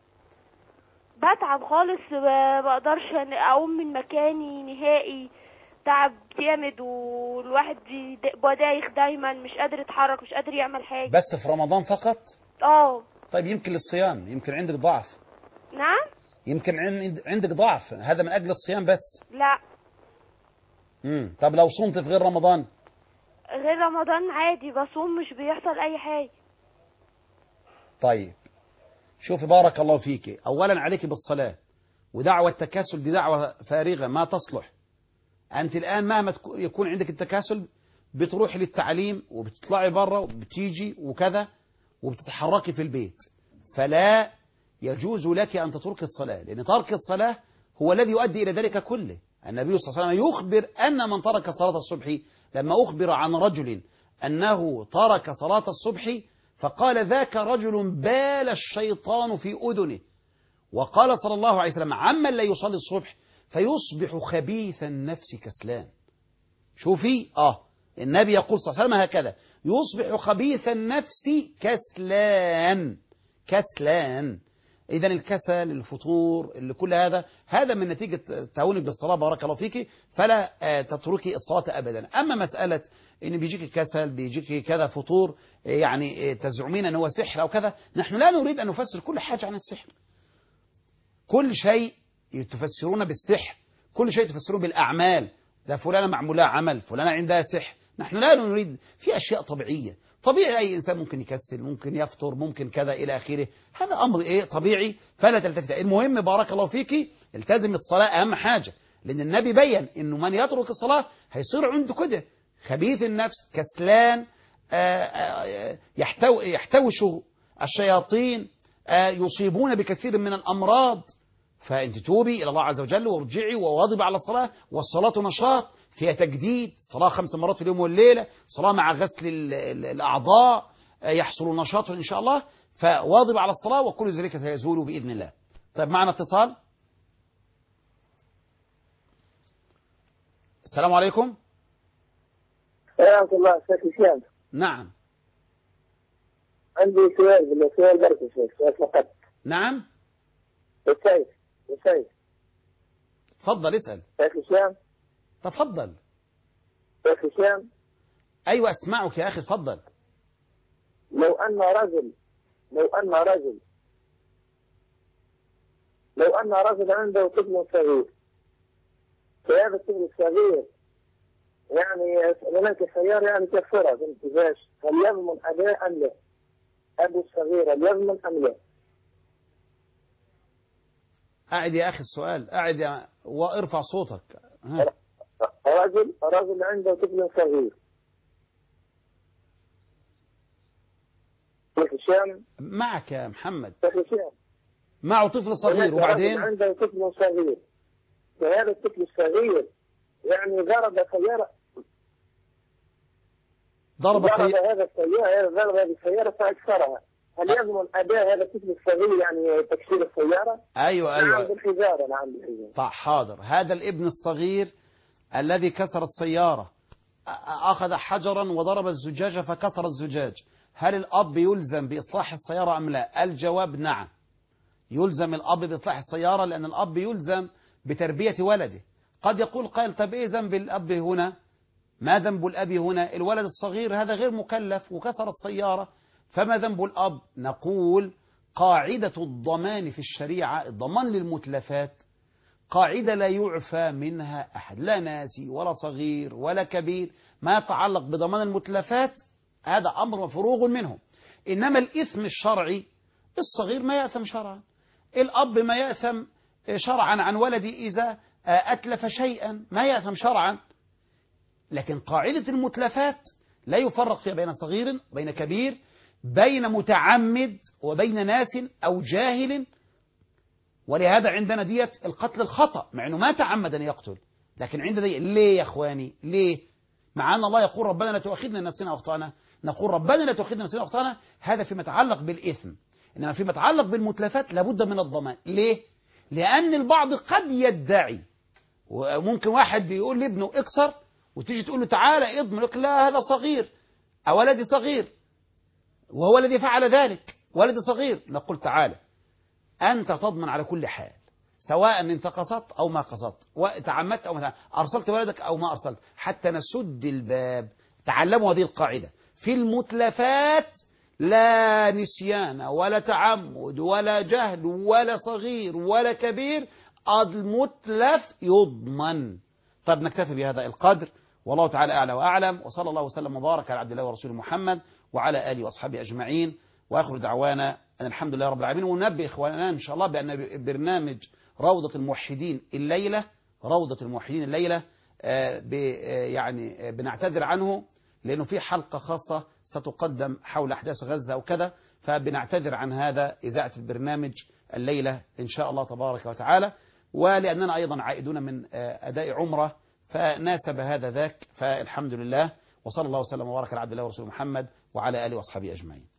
بتعب خالص، ما بقدرش اقوم من مكاني نهائي، تعب جامد، والواحد بيبقى دايخ دايما، مش قادر يتحرك، مش قادر يعمل حاجه. بس في رمضان فقط؟ اه. طيب يمكن للصيام، يمكن عندك ضعف. نعم. يمكن عندك ضعف، هذا من اجل الصيام بس. لا. امم طب لو صمت في غير رمضان؟ غير رمضان عادي بصوم، مش بيحصل اي حاجه. طيب شوفي بارك الله فيك، أولا عليك بالصلاة، ودعوة التكاسل دي دعوة فارغة ما تصلح. أنت الآن مهما يكون عندك التكاسل بتروحي للتعليم وبتطلعي بره وبتيجي وكذا وبتتحركي في البيت، فلا يجوز لك أن تترك الصلاة، لأن ترك الصلاة هو الذي يؤدي إلى ذلك كله. النبي صلى الله عليه وسلم يخبر أن من ترك صلاة الصبح، لما أخبر عن رجل أنه ترك صلاة الصبح فقال ذاك رجل بال الشيطان في أذنه، وقال صلى الله عليه وسلم عمن لا يصلي الصبح فيصبح خبيث النفس كسلان. شوفي آه النبي يقول صلى الله عليه وسلم هكذا، يصبح خبيث النفس كسلان كسلان. إذن الكسل، الفطور، اللي كل هذا هذا من نتيجة تعاونك بالصلاة بارك الله فيك، فلا تتركي الصلاة أبدا. أما مسألة إن بيجيك كسل، بيجيك كذا فطور، يعني تزعمين أنه هو سحر أو كذا، نحن لا نريد أن نفسر كل حاجة عن السحر. كل شيء تفسرون بالسحر، كل شيء تفسرون بالأعمال، ده فلانة معمولها عمل، فلانة عندها سحر. نحن لا نريد، في أشياء طبيعية، طبيعي أي إنسان ممكن يكسل، ممكن يفطر، ممكن كذا إلى آخره، هذا أمر إيه طبيعي، فلا تلتفت. المهم بارك الله فيك التزم الصلاة أهم حاجة، لأن النبي بيّن إنه من يترك الصلاة هيصير عنده كده خبيث النفس كسلان، يحتوي يحتوش الشياطين، يصيبون بكثير من الأمراض. فأنت توبي إلى الله عز وجل وارجعي وواظبي على الصلاة، والصلاة نشاط فيها تجديد، صلاة خمس مرات في اليوم والليلة، صلاة مع غسل الأعضاء، يحصل نشاط إن شاء الله، فواظب على الصلاة وكل ذلك سيزول بإذن الله. طيب معنا اتصال. السلام عليكم. ورحمة الله وبركاته. نعم. عندي سؤال بالله، سؤال بركة سؤال فقط. نعم. بالسيف بالسيف. تفضل اسأل. شيخ هشام. تفضل. شيخ هشام. أيوة أسمعك يا أخي تفضل. لو أن رجل لو أن رجل لو أن رجل عنده طفل صغير، فهذا الطفل الصغير يعني هناك سيارة يعني كسرها في الانتباش، هل يضمن أداء أم لا؟ أبو الصغير هل يضمن أم لا؟ أعد يا أخي السؤال، أعد يا... وارفع صوتك. ها. رجل رجل عنده طفل صغير. شيخ هشام. معك يا محمد. شيخ هشام. معه طفل صغير وبعدين عنده طفل صغير، فهذا الطفل الصغير يعني ضرب سيارة ضرب سيارة هذا السيارة ضرب هذه السيارة فأكسرها، هل يضمن أداء هذا الطفل الصغير يعني تكسير السيارة؟ أيوة أيوة. نعم بالحجارة. نعم بالحجارة. طيب حاضر. هذا الابن الصغير الذي كسر السيارة أخذ حجرا وضرب الزجاجة فكسر الزجاج، هل الأب يلزم بإصلاح السيارة أم لا؟ الجواب نعم، يلزم الأب بإصلاح السيارة، لأن الأب يلزم بتربية ولده. قد يقول قائل طب إيه ذنب الأب هنا؟ ما ذنب الأب هنا؟ الولد الصغير هذا غير مكلف وكسر السيارة، فما ذنب الأب؟ نقول قاعدة الضمان في الشريعة، الضمان للمتلفات قاعدة لا يعفى منها أحد، لا ناسي ولا صغير ولا كبير، ما يتعلق بضمان المتلفات هذا أمر مفروغ منه. إنما الإثم الشرعي، الصغير ما يأثم شرعا، الأب ما يأثم شرعا عن ولدي إذا أتلف شيئا، ما يأثم شرعا. لكن قاعدة المتلفات لا يفرق فيها بين صغير وبين كبير، بين متعمد وبين ناس أو جاهل. ولهذا عندنا دية القتل الخطأ، مع أنه ما تعمد أن يقتل، لكن عند دي ليه يا أخواني؟ ليه؟ مع أن الله يقول ربنا لا تؤاخذنا إن نسينا أخطأنا، نقول ربنا لا تؤاخذنا إن نسينا أخطأنا، هذا فيما يتعلق بالإثم. إنما فيما يتعلق بالمتلفات لابد من الضمان. ليه؟ لأن البعض قد يدعي، وممكن واحد يقول لابنه اكسر وتيجي تقول له تعالى اضمن، لك لا هذا صغير أو ولدي صغير وهو الذي فعل ذلك، ولدي صغير. نقول تعالى أنت تضمن على كل حال، سواء أنت قصدت أو ما قصدت، وتعمدت أو ما تعمدت، أرسلت ولدك أو ما أرسلت، حتى نسد الباب. تعلموا هذه القاعدة في المتلفات، لا نسيان ولا تعمد ولا جهل ولا صغير ولا كبير، المتلف يضمن. طيب نكتفي بهذا القدر، والله تعالى أعلى وأعلم، وصلى الله وسلم وبارك على عبد الله ورسوله محمد وعلى آله وأصحابه أجمعين. وآخر دعوانا أن الحمد لله رب العالمين. وننبه إخواننا إن شاء الله بأن برنامج روضة الموحدين الليلة روضة الموحدين الليلة يعني بنعتذر عنه لأنه في حلقة خاصة ستقدم حول أحداث غزة وكذا، فبنعتذر عن هذا إذاعة البرنامج الليلة إن شاء الله تبارك وتعالى، ولأننا أيضا عائدون من أداء عمرة فناسب هذا ذاك، فالحمد لله. وصلى الله وسلم وبارك على عبد الله ورسوله محمد وعلى آله وأصحابه أجمعين.